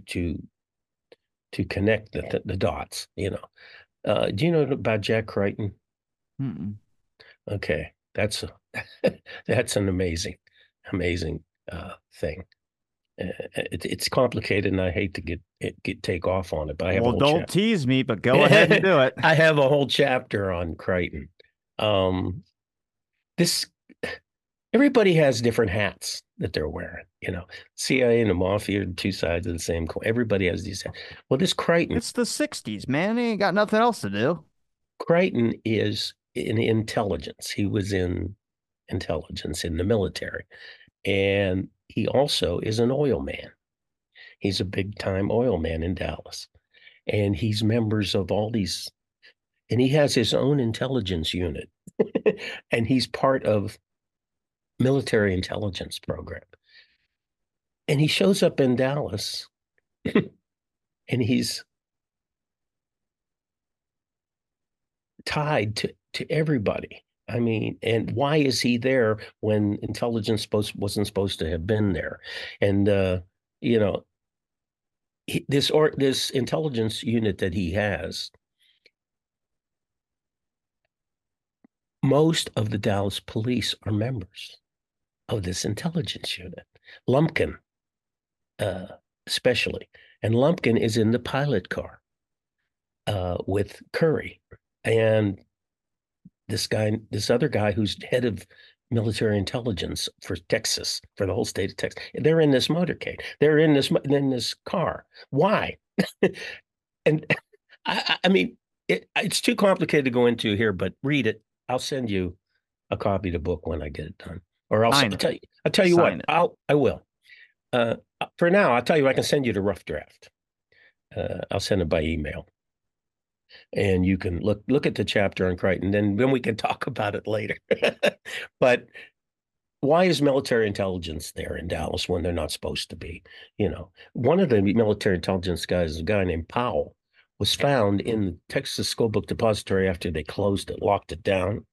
to connect the dots, you know. Do you know about Jack Crichton? Mm-mm. Okay, that's that's an amazing thing. It's complicated, and I hate to take off on it, but I have a Well, whole don't chapter. tease me, but go ahead and do it. I have a whole chapter on Crichton. Um, this Everybody has different hats that they're wearing. CIA and the mafia are two sides of the same coin. Everybody has these hats. Well, this It's the 60s, man. They ain't got nothing else to do. Crichton is in intelligence. He was in intelligence in the military, and he also is an oil man. He's a big time oil man in Dallas, and he's members of all these, and he has his own intelligence unit, and he's part of military intelligence program. And he shows up in Dallas, and he's tied to everybody. I mean, and why is he there when intelligence wasn't supposed to have been there? And you know, this intelligence unit that he has, most of the Dallas police are members of this intelligence unit. Lumpkin, especially, and Lumpkin is in the pilot car with Curry, and this other guy who's head of military intelligence for Texas, for the whole state of Texas. They're in this motorcade. They're in this car. Why? And I mean, it's too complicated to go into here, but read it. I'll send you a copy of the book when I get it done, or I'll tell you. I'll tell you what. Sign it. I will. For now, I'll tell you. I can send you the rough draft. I'll send it by email, and you can look at the chapter on Crichton. Then we can talk about it later. But why is military intelligence there in Dallas when they're not supposed to be? One of the military intelligence guys, a guy named Powell, was found in the Texas School Book Depository after they closed it, locked it down.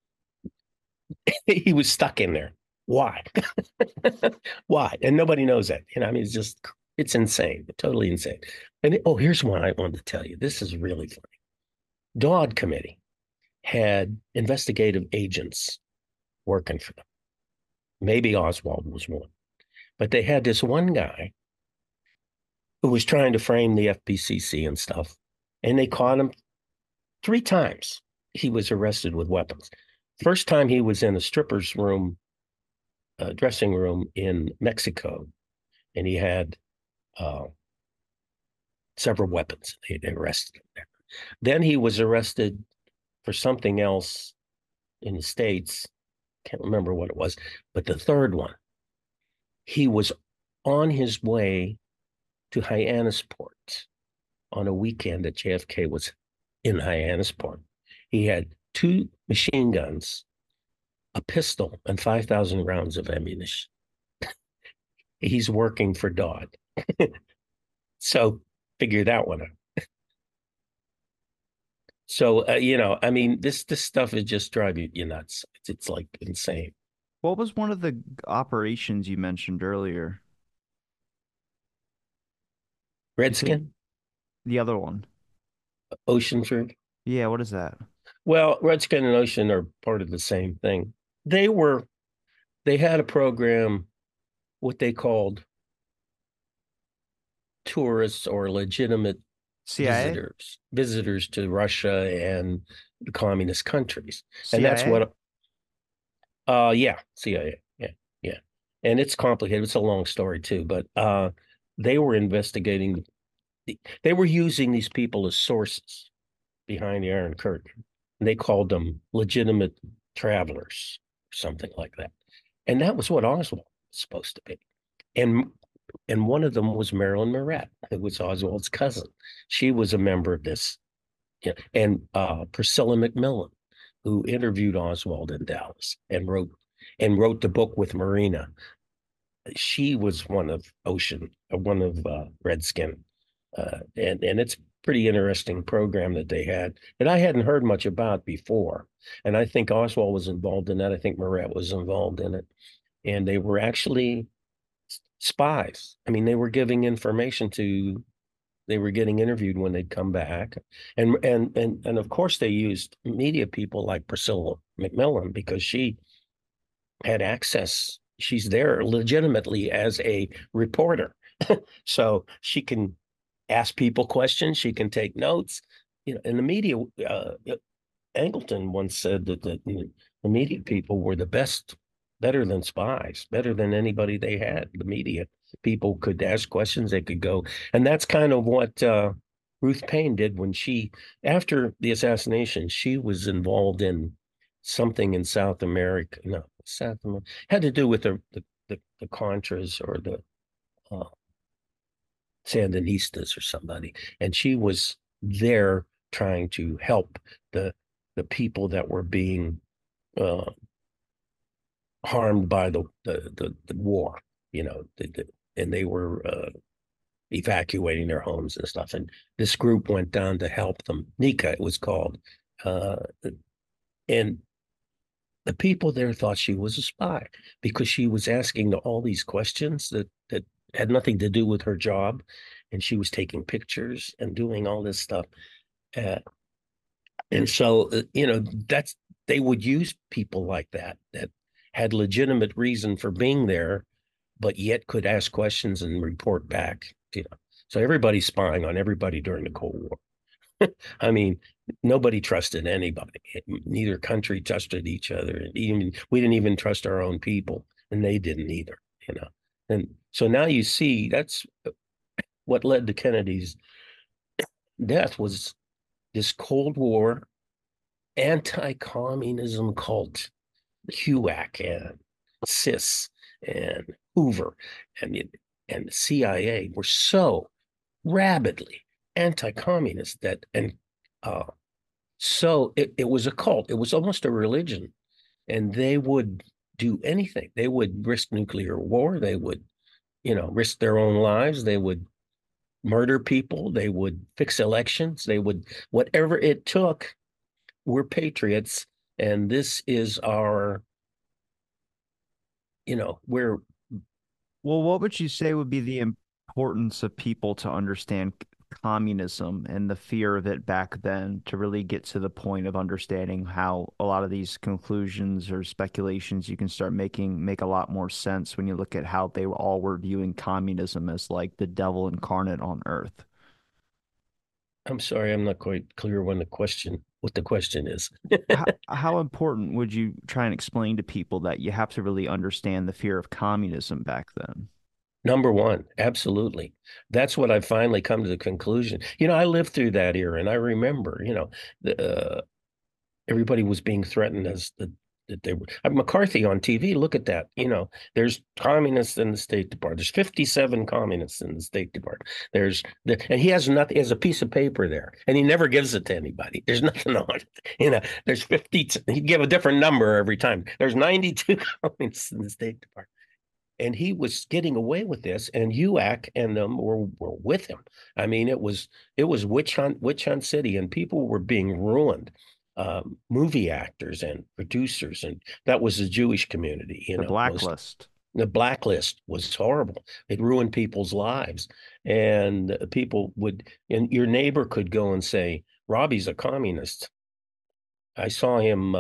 He was stuck in there. Why? Why? And nobody knows that. I mean, it's insane, totally insane. And here's one I wanted to tell you. This is really funny. Dodd Committee had investigative agents working for them. Maybe Oswald was one, but they had this one guy who was trying to frame the FPCC and stuff, and they caught him 3 times. He was arrested with weapons. First time he was in a stripper's room, dressing room in Mexico, and he had several weapons. They arrested him there. Then he was arrested for something else in the States. Can't remember what it was, but the third one, he was on his way to Hyannisport on a weekend that JFK was in Hyannisport. He had 2 machine guns, a pistol, and 5,000 rounds of ammunition. He's working for Dodd. So figure that one out. So, I mean, this stuff is just driving you nuts. It's like insane. What was one of the operations you mentioned earlier? Redskin, The other one. Ocean Troop. Yeah, what is that? Well, Redskin and Ocean are part of the same thing. They had a program, what they called tourists or legitimate CIA? visitors to Russia and the communist countries. And CIA? that's what, yeah, CIA. Yeah. And it's complicated. It's a long story too, but they were investigating, they were using these people as sources behind the Iron Curtain. And they called them legitimate travelers, or something like that. And that was what Oswald was supposed to be. And one of them was Marilyn Moret, who was Oswald's cousin. She was a member of this. And Priscilla McMillan, who interviewed Oswald in Dallas and wrote the book with Marina. She was one of Redskin. And it's a pretty interesting program that they had that I hadn't heard much about before. And I think Oswald was involved in that. I think Moret was involved in it. And they were actually spies. I mean, they were giving information they were getting interviewed when they'd come back. And of course they used media people like Priscilla McMillan because she had access she's there legitimately as a reporter. So she can ask people questions, she can take notes. In the media, Angleton once said that the media people were the best, better than spies, better than anybody they had. The media people could ask questions, they could go. And that's kind of what Ruth Paine did when after the assassination, she was involved in something in South America. No, South America had to do with the Contras or the uh, Sandinistas or somebody. And she was there trying to help the people that were being uh, harmed by the war, and they were evacuating their homes and stuff. And this group went down to help them. Nika, it was called. Uh, and the people there thought she was a spy because she was asking all these questions that had nothing to do with her job, and she was taking pictures and doing all this stuff. And so, that's they would use people like that had legitimate reason for being there, but yet could ask questions and report back. So everybody's spying on everybody during the Cold War. I mean, nobody trusted anybody. Neither country trusted each other. Even we didn't even trust our own people, and they didn't either. And so now you see that's what led to Kennedy's death was this Cold War anti-communism cult, HUAC and CIS and Hoover and the CIA were so rabidly anti-communist so it was a cult. It was almost a religion, and they would do anything. They would risk nuclear war. They would, risk their own lives. They would murder people. They would fix elections. They would whatever it took. We're patriots, and this is our, we're Well, what would you say would be the importance of people to understand communism and the fear of it back then to really get to the point of understanding how a lot of these conclusions or speculations you can start making make a lot more sense when you look at how they all were viewing communism as like the devil incarnate on earth? I'm sorry, I'm not quite clear what the question is. How important would you try and explain to people that you have to really understand the fear of communism back then? Number one, absolutely. That's what I've finally come to the conclusion. I lived through that era, and I remember, everybody was being threatened that they were McCarthy on TV. Look at that. There's communists in the State Department. There's 57 communists in the State Department. And he has nothing. He has a piece of paper there, and he never gives it to anybody. There's nothing on it. There's 50. He'd give a different number every time. There's 92 communists in the State Department. And he was getting away with this, and HUAC and them were with him. I mean, it was witch hunt city, and people were being ruined. Movie actors and producers, and that was the Jewish community. The blacklist. The blacklist was horrible. It ruined people's lives, and and your neighbor could go and say, "Robbie's a communist." I saw him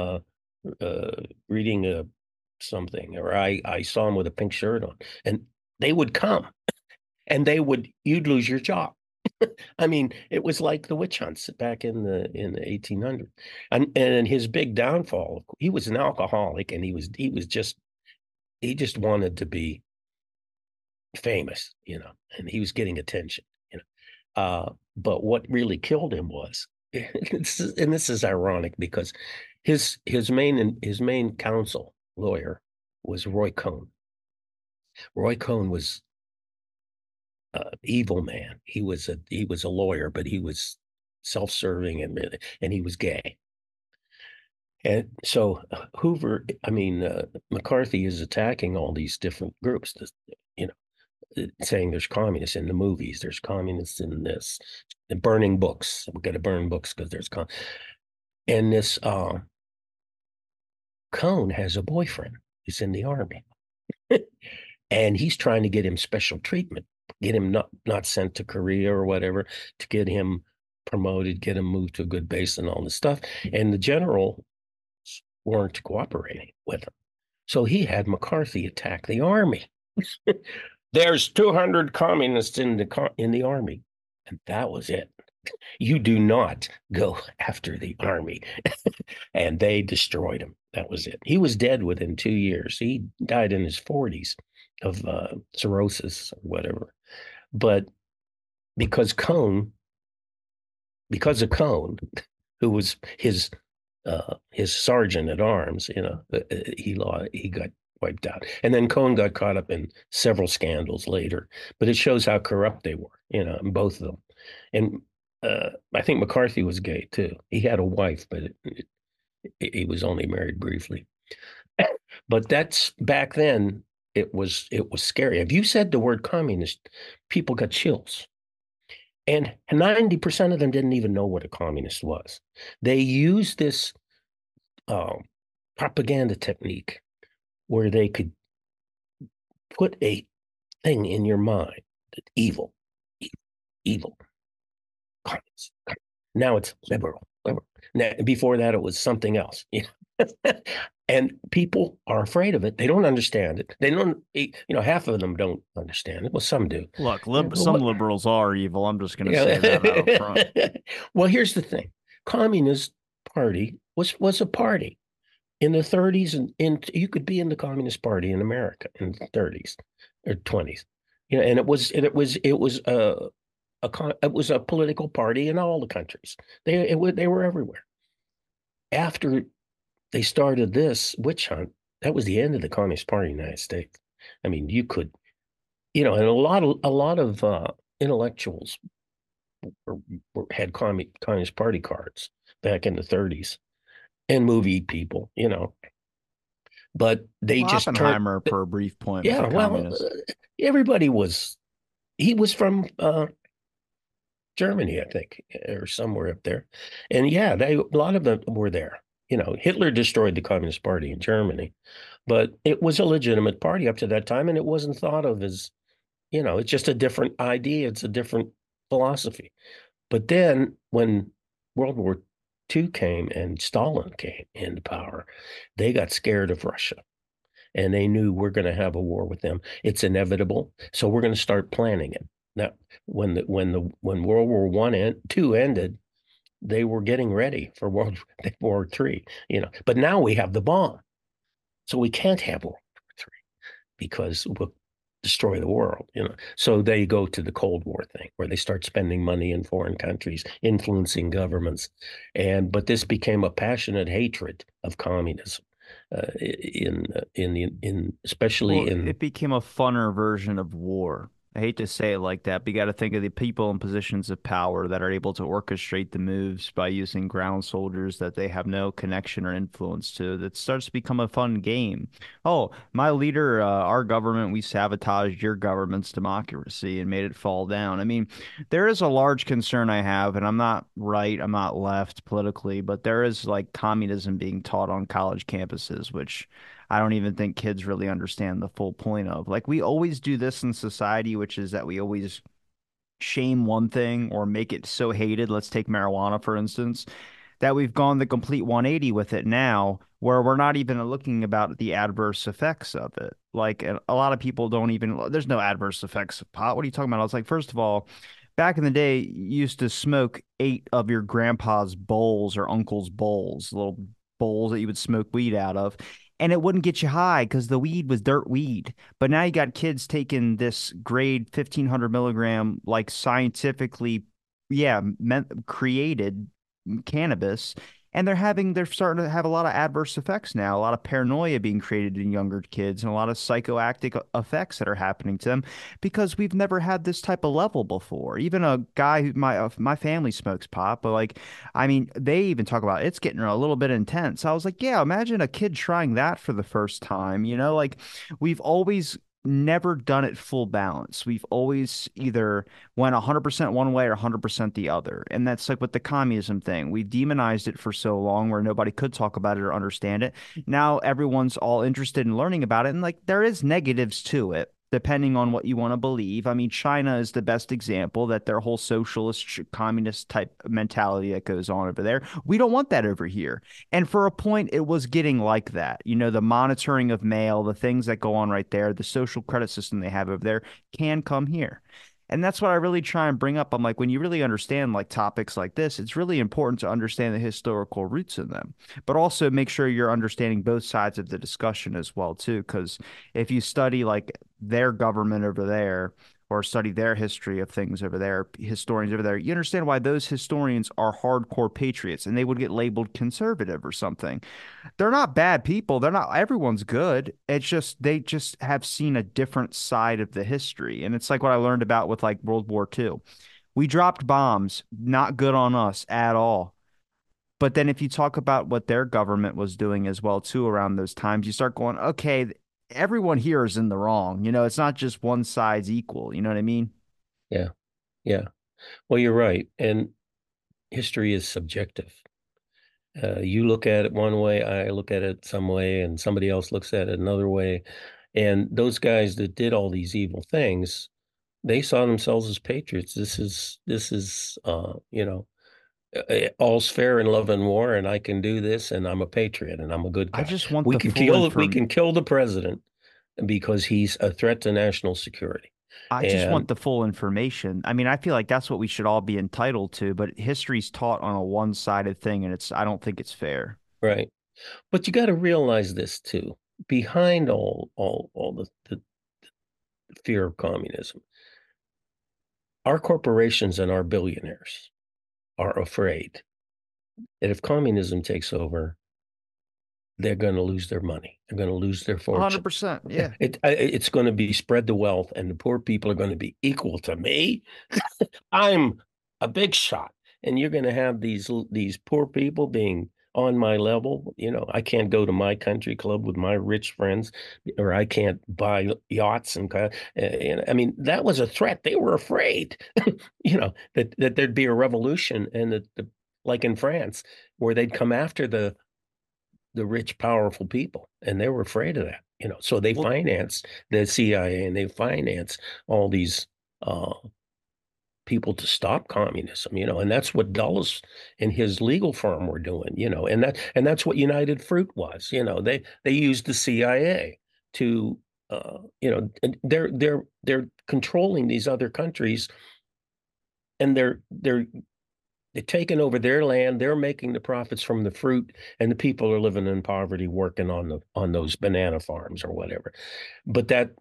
reading something, or I saw him with a pink shirt on, and they would come, and you'd lose your job. I mean, it was like the witch hunts back in the 1800s. And his big downfall, he was an alcoholic, and he just wanted to be famous, and he was getting attention. But what really killed him was, and this is ironic because his main counsel lawyer was Roy Cohn. Roy Cohn was evil man. He was a lawyer, but he was self-serving and he was gay. And so McCarthy is attacking all these different groups, saying there's communists in the movies, there's communists in this, and burning books. We're going to burn books because there's and this Cohn has a boyfriend who's in the army, and he's trying to get him special treatment, get him not sent to Korea or whatever, to get him promoted, get him moved to a good base and all this stuff. And the general weren't cooperating with him. So he had McCarthy attack the army. There's 200 communists in the army, and that was it. You do not go after the army. And they destroyed him. That was it. He was dead within 2 years. He died in his 40s of cirrhosis or whatever. But because Cone, because of Cone, who was his sergeant at arms, he got wiped out. And then Cone got caught up in several scandals later. But it shows how corrupt they were, both of them. And I think McCarthy was gay too. He had a wife, but he was only married briefly. But that's back then. It was scary. If you said the word communist, people got chills. And 90% of them didn't even know what a communist was. They used this propaganda technique where they could put a thing in your mind that evil, evil, communist. Now it's liberal. Now, before that, it was something else. And people are afraid of it. They don't understand it. They don't, half of them don't understand it. Well, some do. Look, Well, some liberals are evil. I'm just going to say that out up front. yeah. Well, here's the thing. Communist Party was a party in the 30s, and you could be in the Communist Party in America in the 30s or 20s. And it was a political party in all the countries. They were everywhere. After they started this witch hunt, that was the end of the Communist Party in the United States. I mean, you could, and a lot of intellectuals had Communist Party cards back in the 30s, and movie people, but they Well, just turned. Oppenheimer, for a brief point, was Yeah, a well, communist. everybody was. He was from Germany, I think, or somewhere up there, and yeah, a lot of them were there. Hitler destroyed the Communist Party in Germany, but it was a legitimate party up to that time, and it wasn't thought of as, it's just a different idea. It's a different philosophy. But then when World War II came and Stalin came into power, they got scared of Russia, and they knew we're going to have a war with them. It's inevitable, so we're going to start planning it. Now, when World War One and Two ended, they were getting ready for World War III. But now we have the bomb, so we can't have World War III because we'll destroy the world. So they go to the Cold War thing where they start spending money in foreign countries, influencing governments, but this became a passionate hatred of communism. Especially Well, in. it became a funner version of war. I hate to say it like that, but you got to think of the people in positions of power that are able to orchestrate the moves by using ground soldiers that they have no connection or influence to. That starts to become a fun game. Oh, my leader, our government, we sabotaged your government's democracy and made it fall down. I mean, there is a large concern I have, and I'm not right, I'm not left politically, but there is like communism being taught on college campuses, which I don't even think kids really understand the full point of. Like, we always do this in society, which is that we always shame one thing or make it so hated. Let's take marijuana, for instance, that we've gone the complete 180 with it now, where we're not even looking about the adverse effects of it. Like, a lot of people don't even, there's no adverse effects of pot. What are you talking about? I was like, first of all, back in the day, you used to smoke 8 of your grandpa's bowls or uncle's bowls, little bowls that you would smoke weed out of. And it wouldn't get you high because the weed was dirt weed. But now you got kids taking this grade 1500 milligram, like scientifically, yeah, created cannabis, and they're starting to have a lot of adverse effects now, a lot of paranoia being created in younger kids, and a lot of psychoactive effects that are happening to them because we've never had this type of level before. Even a guy who my family smokes pot, but like, I mean, they even talk about it's getting a little bit intense. I was like, yeah, imagine a kid trying that for the first time. Like, we've always never done it full balance. We've always either went 100% one way or 100% the other. And that's like with the communism thing. We've demonized it for so long where nobody could talk about it or understand it. Now everyone's all interested in learning about it. And like, there is negatives to it. depending on what you want to believe. I mean, China is the best example that their whole socialist, communist type mentality that goes on over there. We don't want that over here. And for a point, it was getting like that. You know, the monitoring of mail, the things that go on right there, the social credit system they have over there can come here. And that's what I really try and bring up. I'm like, when you really understand like topics like this, it's really important to understand the historical roots in them, but also make sure you're understanding both sides of the discussion as well, too. Because if you study like their government over there or study their history of things over there, historians over there, you understand why those historians are hardcore patriots and they would get labeled conservative or something. They're not bad people. They're not, everyone's good. It's just, they just have seen a different side of the history. And it's like what I learned about with like World War II. We dropped bombs, not good on us at all. But then if you talk about what their government was doing as well too around those times, you start going, okay, everyone here is in the wrong. You know, it's not just one side's equal. You know what I mean? Yeah. Yeah. Well, you're right. And history is subjective. You look at it one way, I look at it some way, and somebody else looks at it another way. And those guys that did all these evil things, they saw themselves as patriots. All's fair in love and war, and I can do this, and I'm a patriot, and I'm a good I guy. just want We the can full kill we inform can kill the president because he's a threat to national security. I just want And the full information. I mean, I feel like that's what we should all be entitled to, but history's taught on a one-sided thing, and I don't think it's fair. right. But you got to realize this too. Behind all the fear of communism, our corporations and our billionaires are afraid that if communism takes over, they're going to lose their money. They're going to lose their fortune. 100%. Yeah. It's going to be spread the wealth, and the poor people are going to be equal to me. I'm a big shot, and you're going to have these poor people being on my level. You know, I can't go to my country club with my rich friends, or I can't buy yachts and I mean, that was a threat. They were afraid, that there'd be a revolution, and that like in France, where they'd come after the rich, powerful people, and they were afraid of that. So they Well, financed the CIA, and they financed all these uh, people to stop communism, and that's what Dulles and his legal firm were doing, and that's what United Fruit was. They used the CIA to, they're controlling these other countries, and they're taking over their land. They're making the profits from the fruit, and the people are living in poverty, working on those banana farms or whatever. But that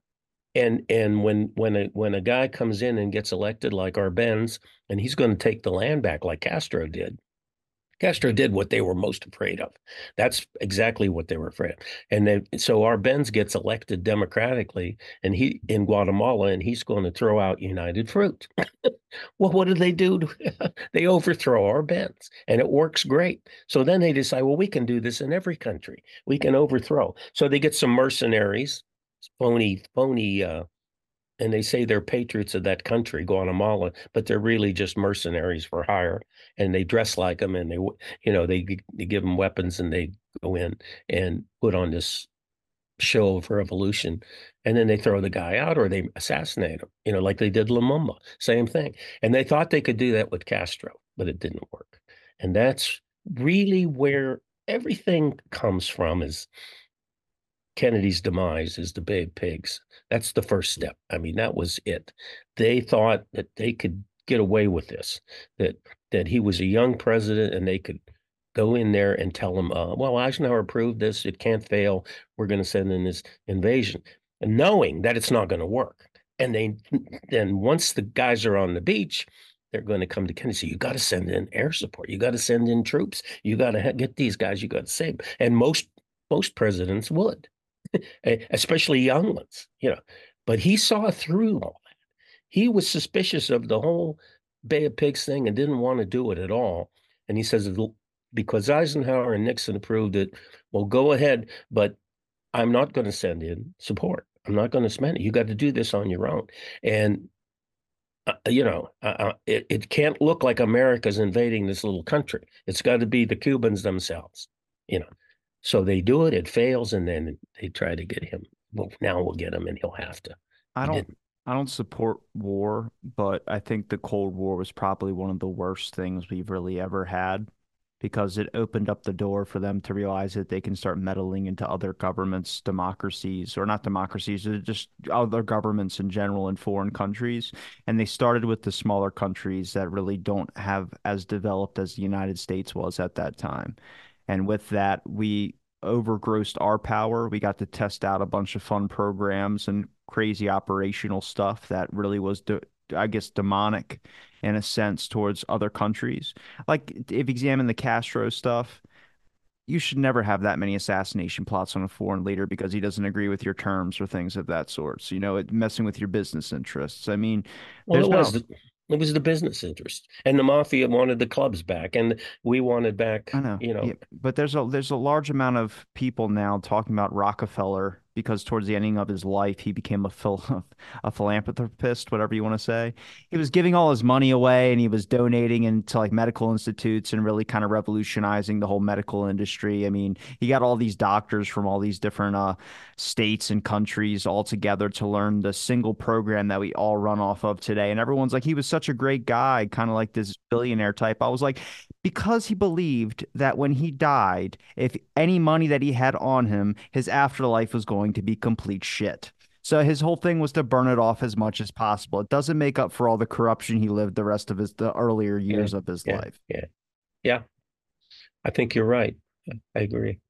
and when a guy comes in and gets elected like Arbenz, and he's going to take the land back like Castro did. Castro did what they were most afraid of. That's exactly what they were afraid of. So Arbenz gets elected democratically, and he in Guatemala, and he's going to throw out United Fruit. Well, what do? They overthrow Arbenz, and it works great. So then they decide, well, we can do this in every country. We can overthrow. So they get some mercenaries, phony and they say they're patriots of that country, Guatemala, but they're really just mercenaries for hire, and they dress like them, and they give them weapons, and they go in and put on this show of revolution, and then they throw the guy out or they assassinate him, like they did Lumumba, same thing. And they thought they could do that with Castro, but it didn't work. And that's really where everything comes from, is Kennedy's demise, is the Bay of Pigs. That's the first step. I mean, that was it. They thought that they could get away with this, that he was a young president, and they could go in there and tell him, well, Eisenhower approved this. It can't fail. We're going to send in this invasion, and knowing that it's not going to work. And then once the guys are on the beach, they're going to come to Kennedy and say, you got to send in air support. You got to send in troops. You got to get these guys. You got to save them. And most presidents would. Especially young ones. But he saw through all that. He was suspicious of the whole Bay of Pigs thing and didn't want to do it at all. And he says, because Eisenhower and Nixon approved it, well, go ahead, but I'm not going to send in support. I'm not going to spend it. You got to do this on your own. And it can't look like America's invading this little country. It's got to be the Cubans themselves. So they do it, it fails, and then they try to get him. Well, now we'll get him, and he'll have to. I He don't didn't. I don't support war, but I think the Cold War was probably one of the worst things we've really ever had because it opened up the door for them to realize that they can start meddling into other governments, democracies, or not democracies, just other governments in general in foreign countries. And they started with the smaller countries that really don't have as developed as the United States was at that time. And with that, we overgrossed our power. We got to test out a bunch of fun programs and crazy operational stuff that really was, I guess, demonic in a sense towards other countries. Like, if you examine the Castro stuff, you should never have that many assassination plots on a foreign leader because he doesn't agree with your terms or things of that sort. So, messing with your business interests. I mean, Well, there's been a, it was the business interest, and the mafia wanted the clubs back, and we wanted back, I know. Yeah, but there's a large amount of people now talking about Rockefeller because towards the ending of his life he became a philanthropist, whatever you want to say. He was giving all his money away and he was donating into like medical institutes and really kind of revolutionizing the whole medical industry. I mean, he got all these doctors from all these different states and countries all together to learn the single program that we all run off of today. And everyone's like, he was such a great guy, kind of like this billionaire type. I was like, because he believed that when he died, if any money that he had on him, his afterlife was going to be complete shit. So his whole thing was to burn it off as much as possible. It doesn't make up for all the corruption he lived the rest of the earlier yeah, years of his yeah, life. yeah, yeah. I think you're right. I agree.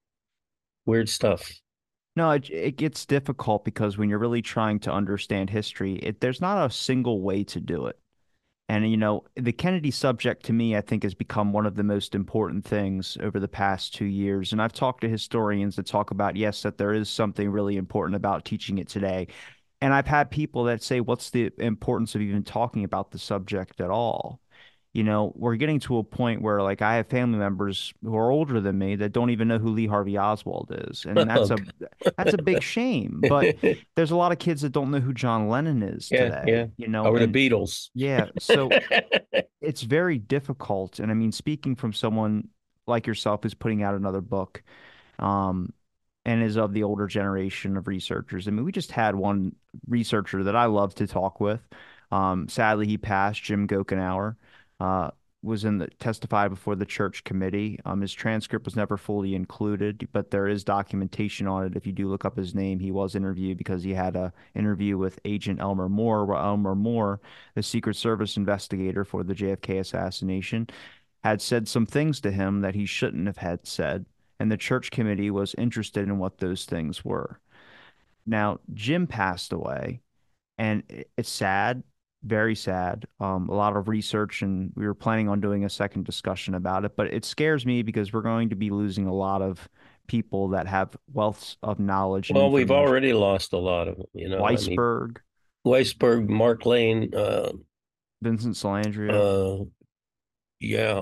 Weird stuff. No, it gets difficult because when you're really trying to understand history, there's not a single way to do it. And, the Kennedy subject to me, I think, has become one of the most important things over the past 2 years. And I've talked to historians that talk about, yes, that there is something really important about teaching it today. And I've had people that say, what's the importance of even talking about the subject at all? We're getting to a point where, like, I have family members who are older than me that don't even know who Lee Harvey Oswald is. And Oh, that's a big shame. But there's a lot of kids that don't know who John Lennon is yeah, yeah. today, Or the and Beatles. yeah, so it's very difficult. And I mean, speaking from someone like yourself who's putting out another book, um, and is of the older generation of researchers. I mean, we just had one researcher that I love to talk with. Sadly, he passed, Jim Gokenauer, uh, was testified before the church committee. His transcript was never fully included, but there is documentation on it. If you do look up his name, he was interviewed because he had a interview with Agent Elmer Moore, where Elmer Moore, the Secret Service investigator for the JFK assassination, had said some things to him that he shouldn't have had said, and the church committee was interested in what those things were. Now, Jim passed away, and it's sad, very sad. A lot of research, and we were planning on doing a second discussion about it, but it scares me because we're going to be losing a lot of people that have wealths of knowledge and Well, we've information. already lost a lot of them, you know. I mean, Weisberg, Weisberg, Mark Lane, Vincent Salandria, uh, yeah,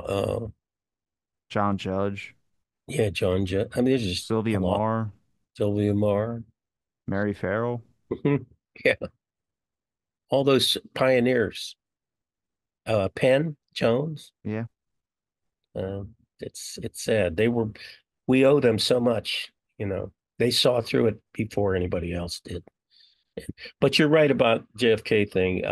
John Judge, yeah, John Jett. I mean, there's just a Sylvia lot. Marr, Sylvia Marr. Mary Farrell. Yeah, all those pioneers. Penn Jones. Yeah. Uh, it's sad. We owe them so much, you know. They saw through it before anybody else did. But you're right about JFK thing.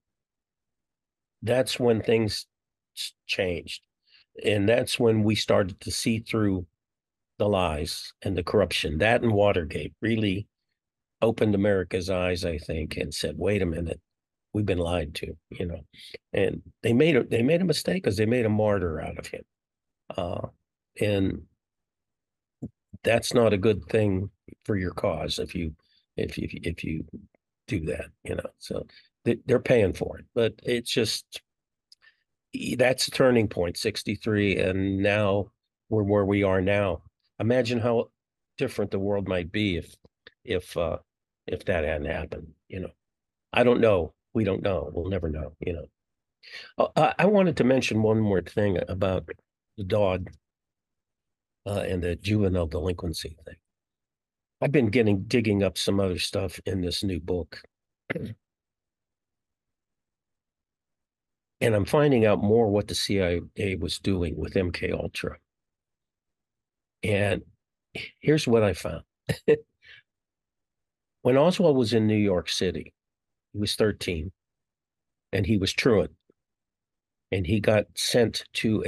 That's when things changed. And that's when we started to see through the lies and the corruption. That and Watergate really opened America's eyes, I think, and said, wait a minute, we've been lied to, you know. And they made a mistake because they made a martyr out of him. And that's not a good thing for your cause if you do that, you know. So they're paying for it, but it's just that's a turning point, 63, and now we're where we are now. Imagine how different the world might be if uh if that hadn't happened, you know. I don't know. We don't know. We'll never know, you know. I wanted to mention one more thing about the dog and the juvenile delinquency thing. I've been digging up some other stuff in this new book, and I'm finding out more what the CIA was doing with MK Ultra. And here's what I found. when Oswald was in New York City, he was 13 and he was truant, and he got sent to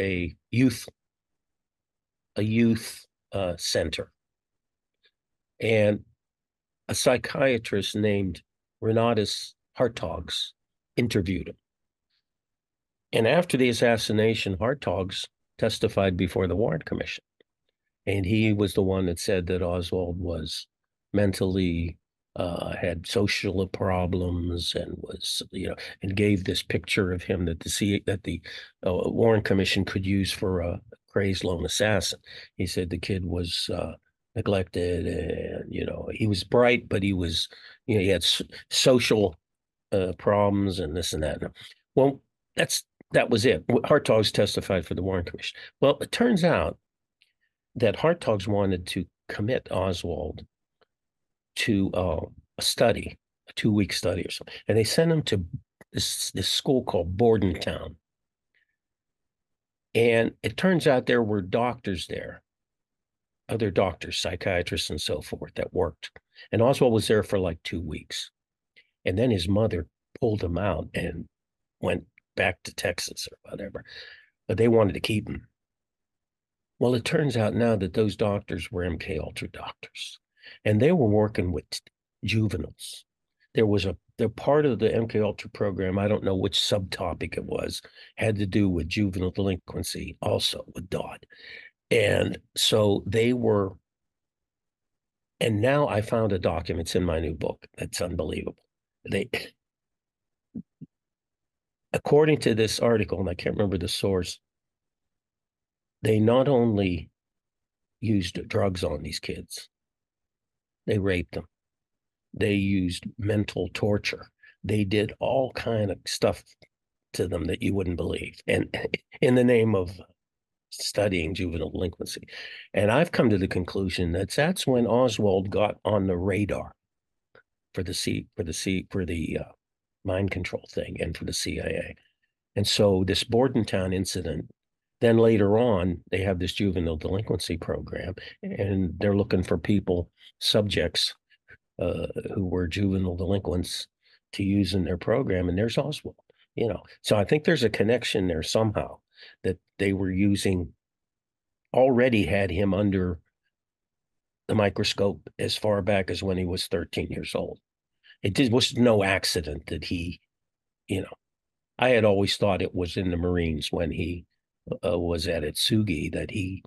a youth center, and a psychiatrist named Renatus Hartogs interviewed him. And after the assassination, Hartogs testified before the Warren Commission. And he was the one that said that Oswald was mentally, had social problems, and was, and gave this picture of him that the Warren Commission could use for a crazed lone assassin. He said the kid was neglected, and he was bright, but he was, he had social problems and this and that. Well, that was it. Hartogs testified for the Warren Commission. Well, it turns out that Hartogs wanted to commit Oswald to a study, a 2-week study or something, and they sent him to this school called Bordentown. And it turns out there were doctors there, other doctors, psychiatrists, and so forth that worked. And Oswald was there for like 2 weeks, and then his mother pulled him out and went back to Texas or whatever. But they wanted to keep him. Well, it turns out now that those doctors were MK Ultra doctors, and they were working with juveniles. They're part of the MK Ultra program. I don't know which subtopic it was, had to do with juvenile delinquency, also with Dodd. And so they were, and now I found a document, it's in my new book, that's unbelievable. According to this article, and I can't remember the source, they not only used drugs on these kids, they raped them. They used mental torture. They did all kind of stuff to them that you wouldn't believe, and in the name of studying juvenile delinquency. And I've come to the conclusion that that's when Oswald got on the radar for the mind control thing and for the CIA. And so this Bordentown incident, then later on, they have this juvenile delinquency program, and they're looking for subjects who were juvenile delinquents to use in their program. And there's Oswald, So I think there's a connection there somehow that they were using, already had him under the microscope as far back as when he was 13 years old. Was no accident that he, I had always thought it was in the Marines when he was at Atsugi that he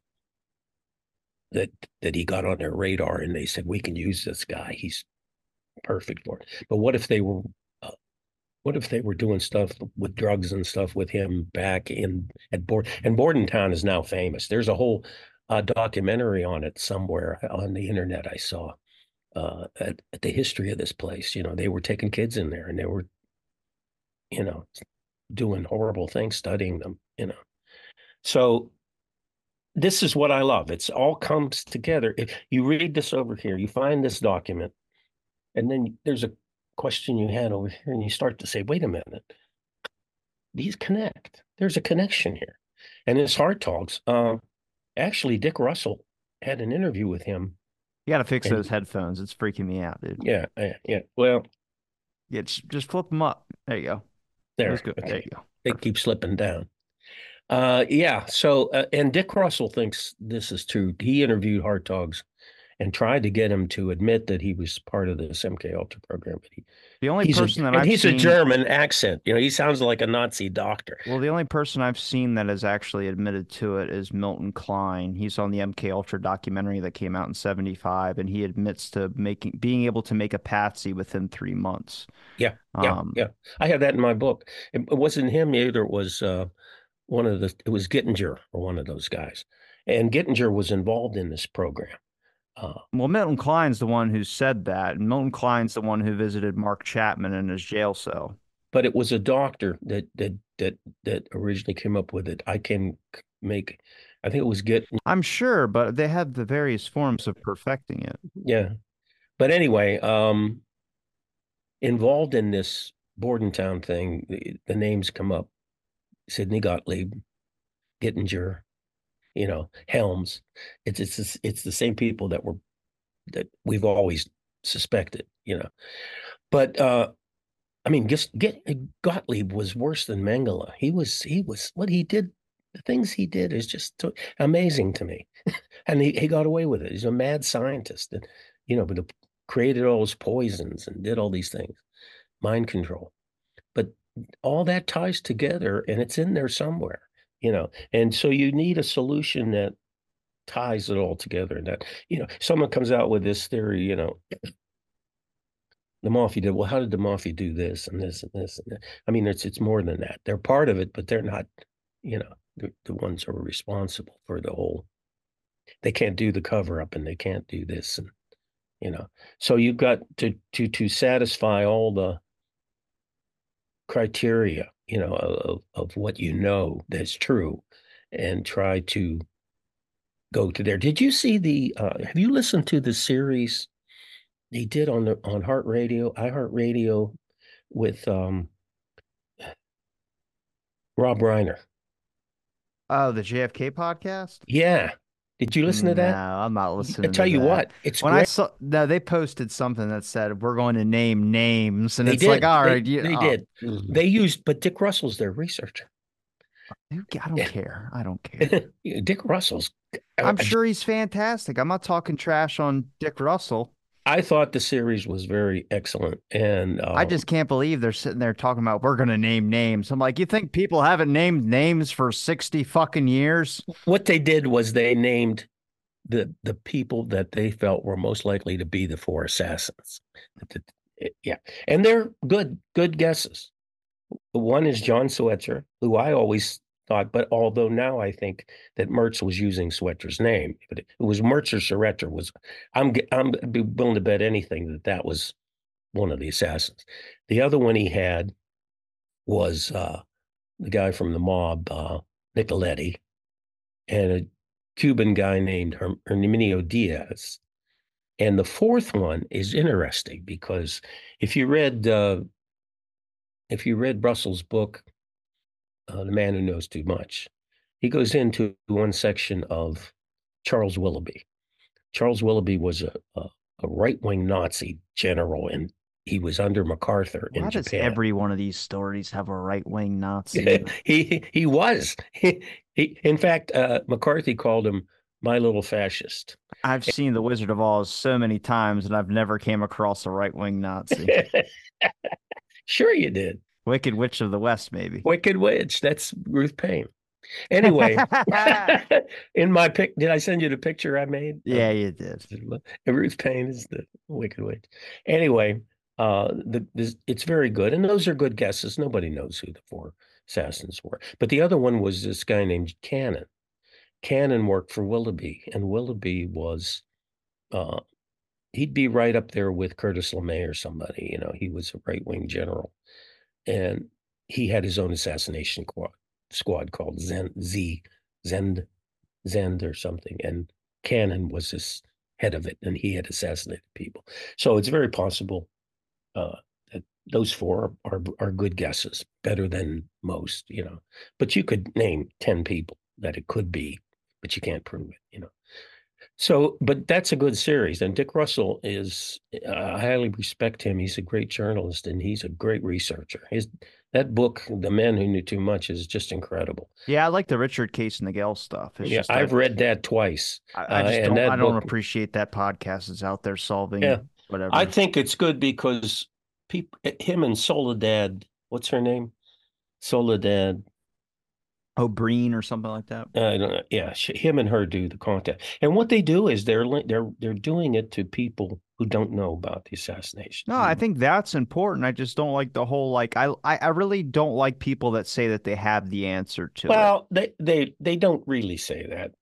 got on their radar, and they said, we can use this guy. He's perfect for it. But what if they were doing stuff with drugs and stuff with him back at Bordentown is now famous. There's a whole documentary on it somewhere on the internet I saw, at the history of this place. They were taking kids in there, and they were, doing horrible things, studying them, So this is what I love. It's all comes together. If you read this over here, you find this document, and then there's a question you had over here, and you start to say, wait a minute, these connect. There's a connection here. And it's Hartogs. Actually, Dick Russell had an interview with him. You got to fix those headphones. It's freaking me out, dude. Yeah. Well, yeah, just flip them up. There you go. There. Okay. There you go. They keep slipping down. Yeah. So, and Dick Russell thinks this is true. He interviewed Hartogs and tried to get him to admit that he was part of this MK Ultra program. But he's a German accent. He sounds like a Nazi doctor. Well, the only person I've seen that has actually admitted to it is Milton Klein. He's on the MK Ultra documentary that came out in '75, and he admits to being able to make a patsy within 3 months. Yeah. I have that in my book. It wasn't him either. It was it was Gittinger, or one of those guys. And Gittinger was involved in this program. Well, Milton Klein's the one who said that, and Milton Klein's the one who visited Mark Chapman in his jail cell. But it was a doctor that originally came up with it. I think it was I'm sure, but they had the various forms of perfecting it. Yeah. But anyway, involved in this Bordentown thing, the names come up: Sidney Gottlieb, Gittinger, Helms. It's the same people that we've always suspected, But I mean, just get Gottlieb was worse than Mengele. He was what he did. The things he did is just amazing to me, and he got away with it. He's a mad scientist, and but created all those poisons and did all these things, mind control. But all that ties together, and it's in there somewhere, And so you need a solution that ties it all together, and that someone comes out with this theory, the mafia did. Well, how did the mafia do this and this and this and that? I mean, it's more than that. They're part of it, but they're not, the ones who are responsible for the whole. They can't do the cover up, and they can't do this, and So you've got to satisfy all the criteria, of what that's true, and try to go to there. Did you see have you listened to the series they did on Heart Radio, iHeartRadio, with Rob Reiner? Oh, the JFK podcast? Yeah. Did you listen to No, that? I'm not I listening tell to you that. what, it's When I great. saw, no, they posted something that said we're going to name names, and They it's like, did. all They right, you, they oh, did. They used, but Dick Russell's their researcher. I don't care. I don't care. Dick Russell's. I'm sure he's fantastic. I'm not talking trash on Dick Russell. I thought the series was very excellent, and I just can't believe they're sitting there talking about we're going to name names. I'm like, you think people haven't named names for 60 fucking years? what they did was they named the people that they felt were most likely to be the four assassins. Yeah, and they're good guesses. One is John Swetzer, who I always thought, but although now I think that Mertz was using Swetzer's name, but it was Mertz or Swetzer was. I'm be willing to bet anything that was one of the assassins. The other one he had was the guy from the mob, Nicoletti, and a Cuban guy named Herminio Diaz. And the fourth one is interesting because if you read Russell's book, The Man Who Knows Too Much, he goes into one section of Charles Willoughby. Charles Willoughby was a right-wing Nazi general, and he was under MacArthur in Why does Japan. every one of these stories have a right-wing Nazi? he was. In fact, McCarthy called him my little fascist. I've seen The Wizard of Oz so many times, and I've never came across a right-wing Nazi. Sure you did. Wicked Witch of the West, maybe. Wicked Witch. That's Ruth Payne. Anyway, in my pic, did I send you the picture I made? Yeah, you did. Ruth Payne is the Wicked Witch. Anyway, it's very good, and those are good guesses. Nobody knows who the four assassins were, but the other one was this guy named Cannon. Cannon worked for Willoughby, and Willoughby was he'd be right up there with Curtis LeMay or somebody. He was a right-wing general, and he had his own assassination squad called Zend or something, and Cannon was his head of it, and he had assassinated people. So it's very possible that those four are good guesses, better than most, But you could name 10 people that it could be, but you can't prove it. So, but that's a good series. And Dick Russell is, I highly respect him. He's a great journalist, and he's a great researcher. That book, The Man Who Knew Too Much, is just incredible. Yeah, I like the Richard Case and the Gale stuff. It's just I've read that twice. I just don't. I don't appreciate that podcast is out there solving whatever. I think it's good because him and Soledad, what's her name? Soledad O'Brien or something like that. I don't know. Yeah, him and her do the contact, and what they do is they're doing it to people who don't know about the assassination. No, I think that's important. I just don't like the whole I really don't like people that say that they have the answer to it. Well, they don't really say that.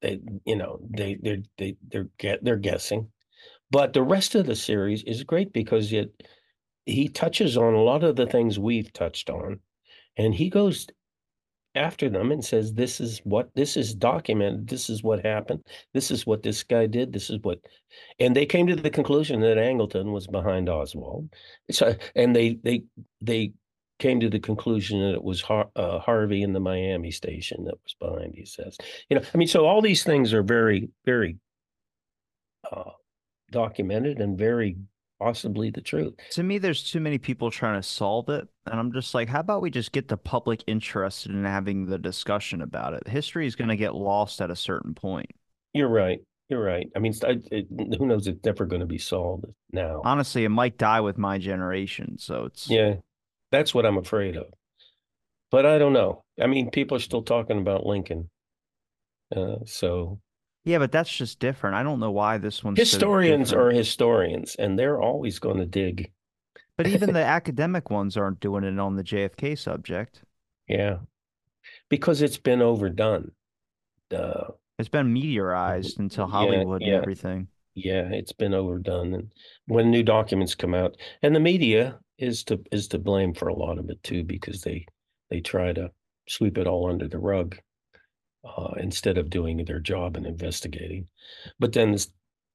They're guessing, but the rest of the series is great because he touches on a lot of the things we've touched on, and he goes after them and says, this is documented. This is what happened. This is what this guy did. And they came to the conclusion that Angleton was behind Oswald. So, and they came to the conclusion that it was Harvey in the Miami station that was behind, he says. So all these things are very, very documented and very possibly the truth. To me, there's too many people trying to solve it, and I'm just like, how about we just get the public interested in having the discussion about it? History is going to get lost at a certain point. You're right. You're right. I mean, who knows? It's never going to be solved now. Honestly, it might die with my generation, so it's Yeah, that's what I'm afraid of. But I don't know. I mean, people are still talking about Lincoln. So yeah, but that's just different. I don't know why this one's so historians different. are historians, and they're always going to dig. But even the academic ones aren't doing it on the JFK subject. Yeah, because it's been overdone. Uh, It's been meteorized into yeah, Hollywood and yeah, everything. yeah. It's been overdone, and when new documents come out, and the media is to blame for a lot of it too, because they try to sweep it all under the rug instead of doing their job and investigating. But then the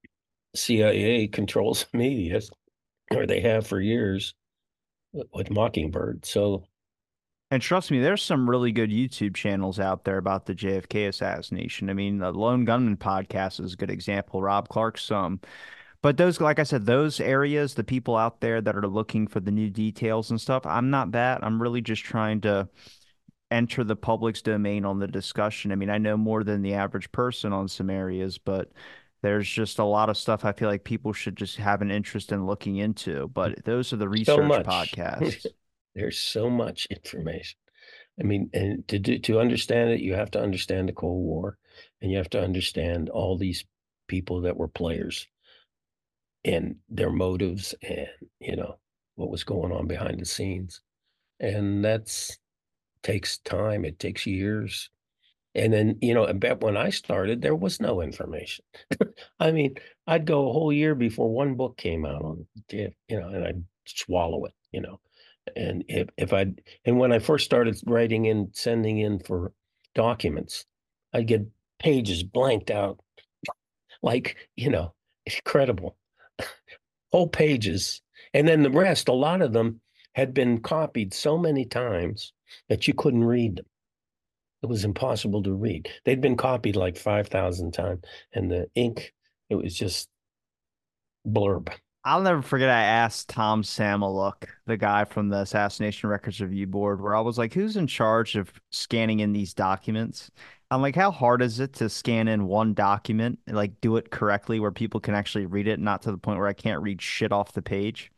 CIA controls the media, or they have for years with Mockingbird. So And trust me, there's some really good YouTube channels out there about the JFK assassination. I mean, the Lone Gunman podcast is a good example. Rob Clark's some. But those, like I said, those areas, the people out there that are looking for the new details and stuff, I'm not that. I'm really just trying to enter the public's domain on the discussion. I mean, I know more than the average person on some areas, but there's just a lot of stuff I feel like people should just have an interest in looking into. But those are the so research much. podcasts. There's so much information. I mean, and to understand it, you have to understand the Cold War, and you have to understand all these people that were players and their motives, and what was going on behind the scenes. And that's takes time. It takes years. And then, I bet when I started, there was no information. I mean, I'd go a whole year before one book came out on it, and I'd swallow it. And if I and when I first started writing and sending in for documents, I'd get pages blanked out, like, incredible, whole pages. And then the rest, a lot of them had been copied so many times that you couldn't read them. It was impossible to read. They'd been copied like 5,000 times, and the ink, it was just blurb. I'll never forget I asked Tom Samoluk, the guy from the Assassination Records Review Board, where I was like, who's in charge of scanning in these documents? I'm like, how hard is it to scan in one document and like do it correctly where people can actually read it, not to the point where I can't read shit off the page?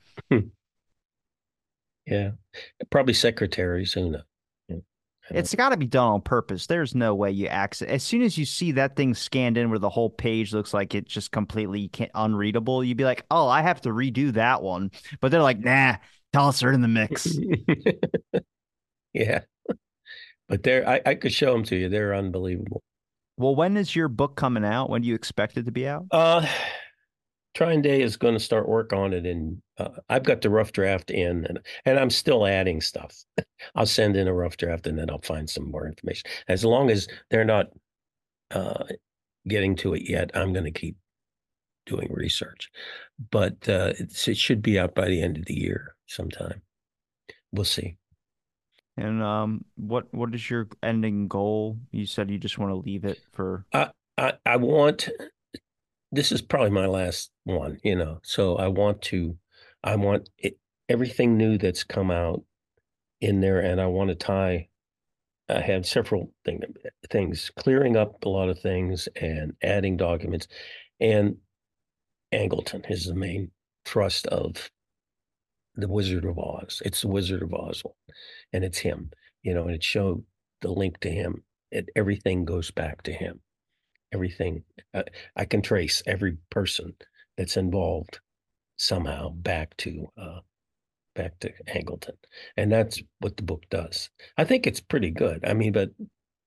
Yeah, probably secretaries, who knows? Yeah, I don't. It's got to be done on purpose. There's no way you access. As soon as you see that thing scanned in where the whole page looks like it's just completely unreadable, you'd be like, "Oh, I have to redo that one." But they're like, "Nah, toss her in the mix." Yeah, but I could show them to you. They're unbelievable. Well, when is your book coming out? When do you expect it to be out? Uh, Trine Day is going to start work on it, and I've got the rough draft in, and I'm still adding stuff. I'll send in a rough draft, and then I'll find some more information. As long as they're not uh, getting to it yet, I'm going to keep doing research. But it should be out by the end of the year sometime. We'll see. And what is your ending goal? You said you just want to leave it for. I want this is probably my last one, so I want everything new that's come out in there, and I want to I have several things, clearing up a lot of things and adding documents. And Angleton is the main thrust of the Wizard of Oz. It's the Wizard of Oz, and it's him, and it showed the link to him. Everything goes back to him. Everything. I can trace every person that's involved somehow back to Angleton, and that's what the book does. I think it's pretty good. I mean, but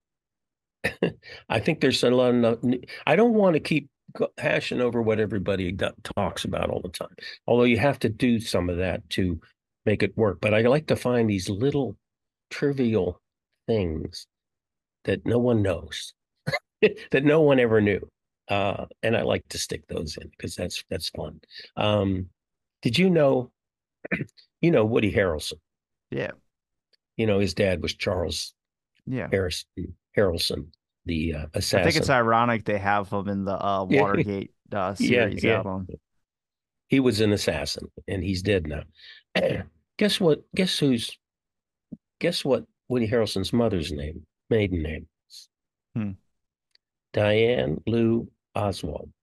I think there's a lot of. I don't want to keep hashing over what everybody talks about all the time. Although you have to do some of that to make it work. But I like to find these little trivial things that no one knows, that no one ever knew. And I like to stick those in because that's fun. Did you know, Woody Harrelson? Yeah, His dad was Charles yeah. Harrelson, the I think it's assassin. ironic they have him in the Yeah, Watergate yeah, series yeah. out on. He was an assassin, and he's dead now. Guess what? Guess what? Woody Harrelson's mother's name, maiden name, Hmm. Diane Lou Oswald.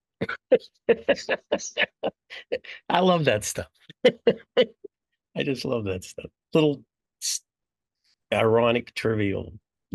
I love that stuff. I just love that stuff. Little ironic, trivial,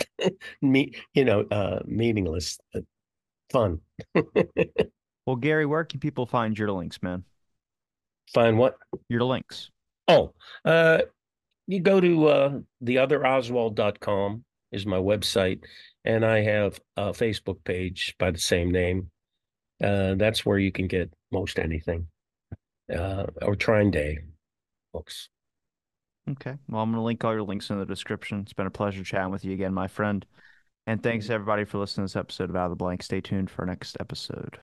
meaningless, fun. Well, Gary, where can people find your links, man? Find what? Your links. Oh, you go to theotheroswald.com is my website, and I have a Facebook page by the same name. That's where you can get most anything. Or Trine Day books. Okay. Well, I'm going to link all your links in the description. It's been a pleasure chatting with you again, my friend. And thanks everybody for listening to this episode of Out of the Blank. Stay tuned for our next episode.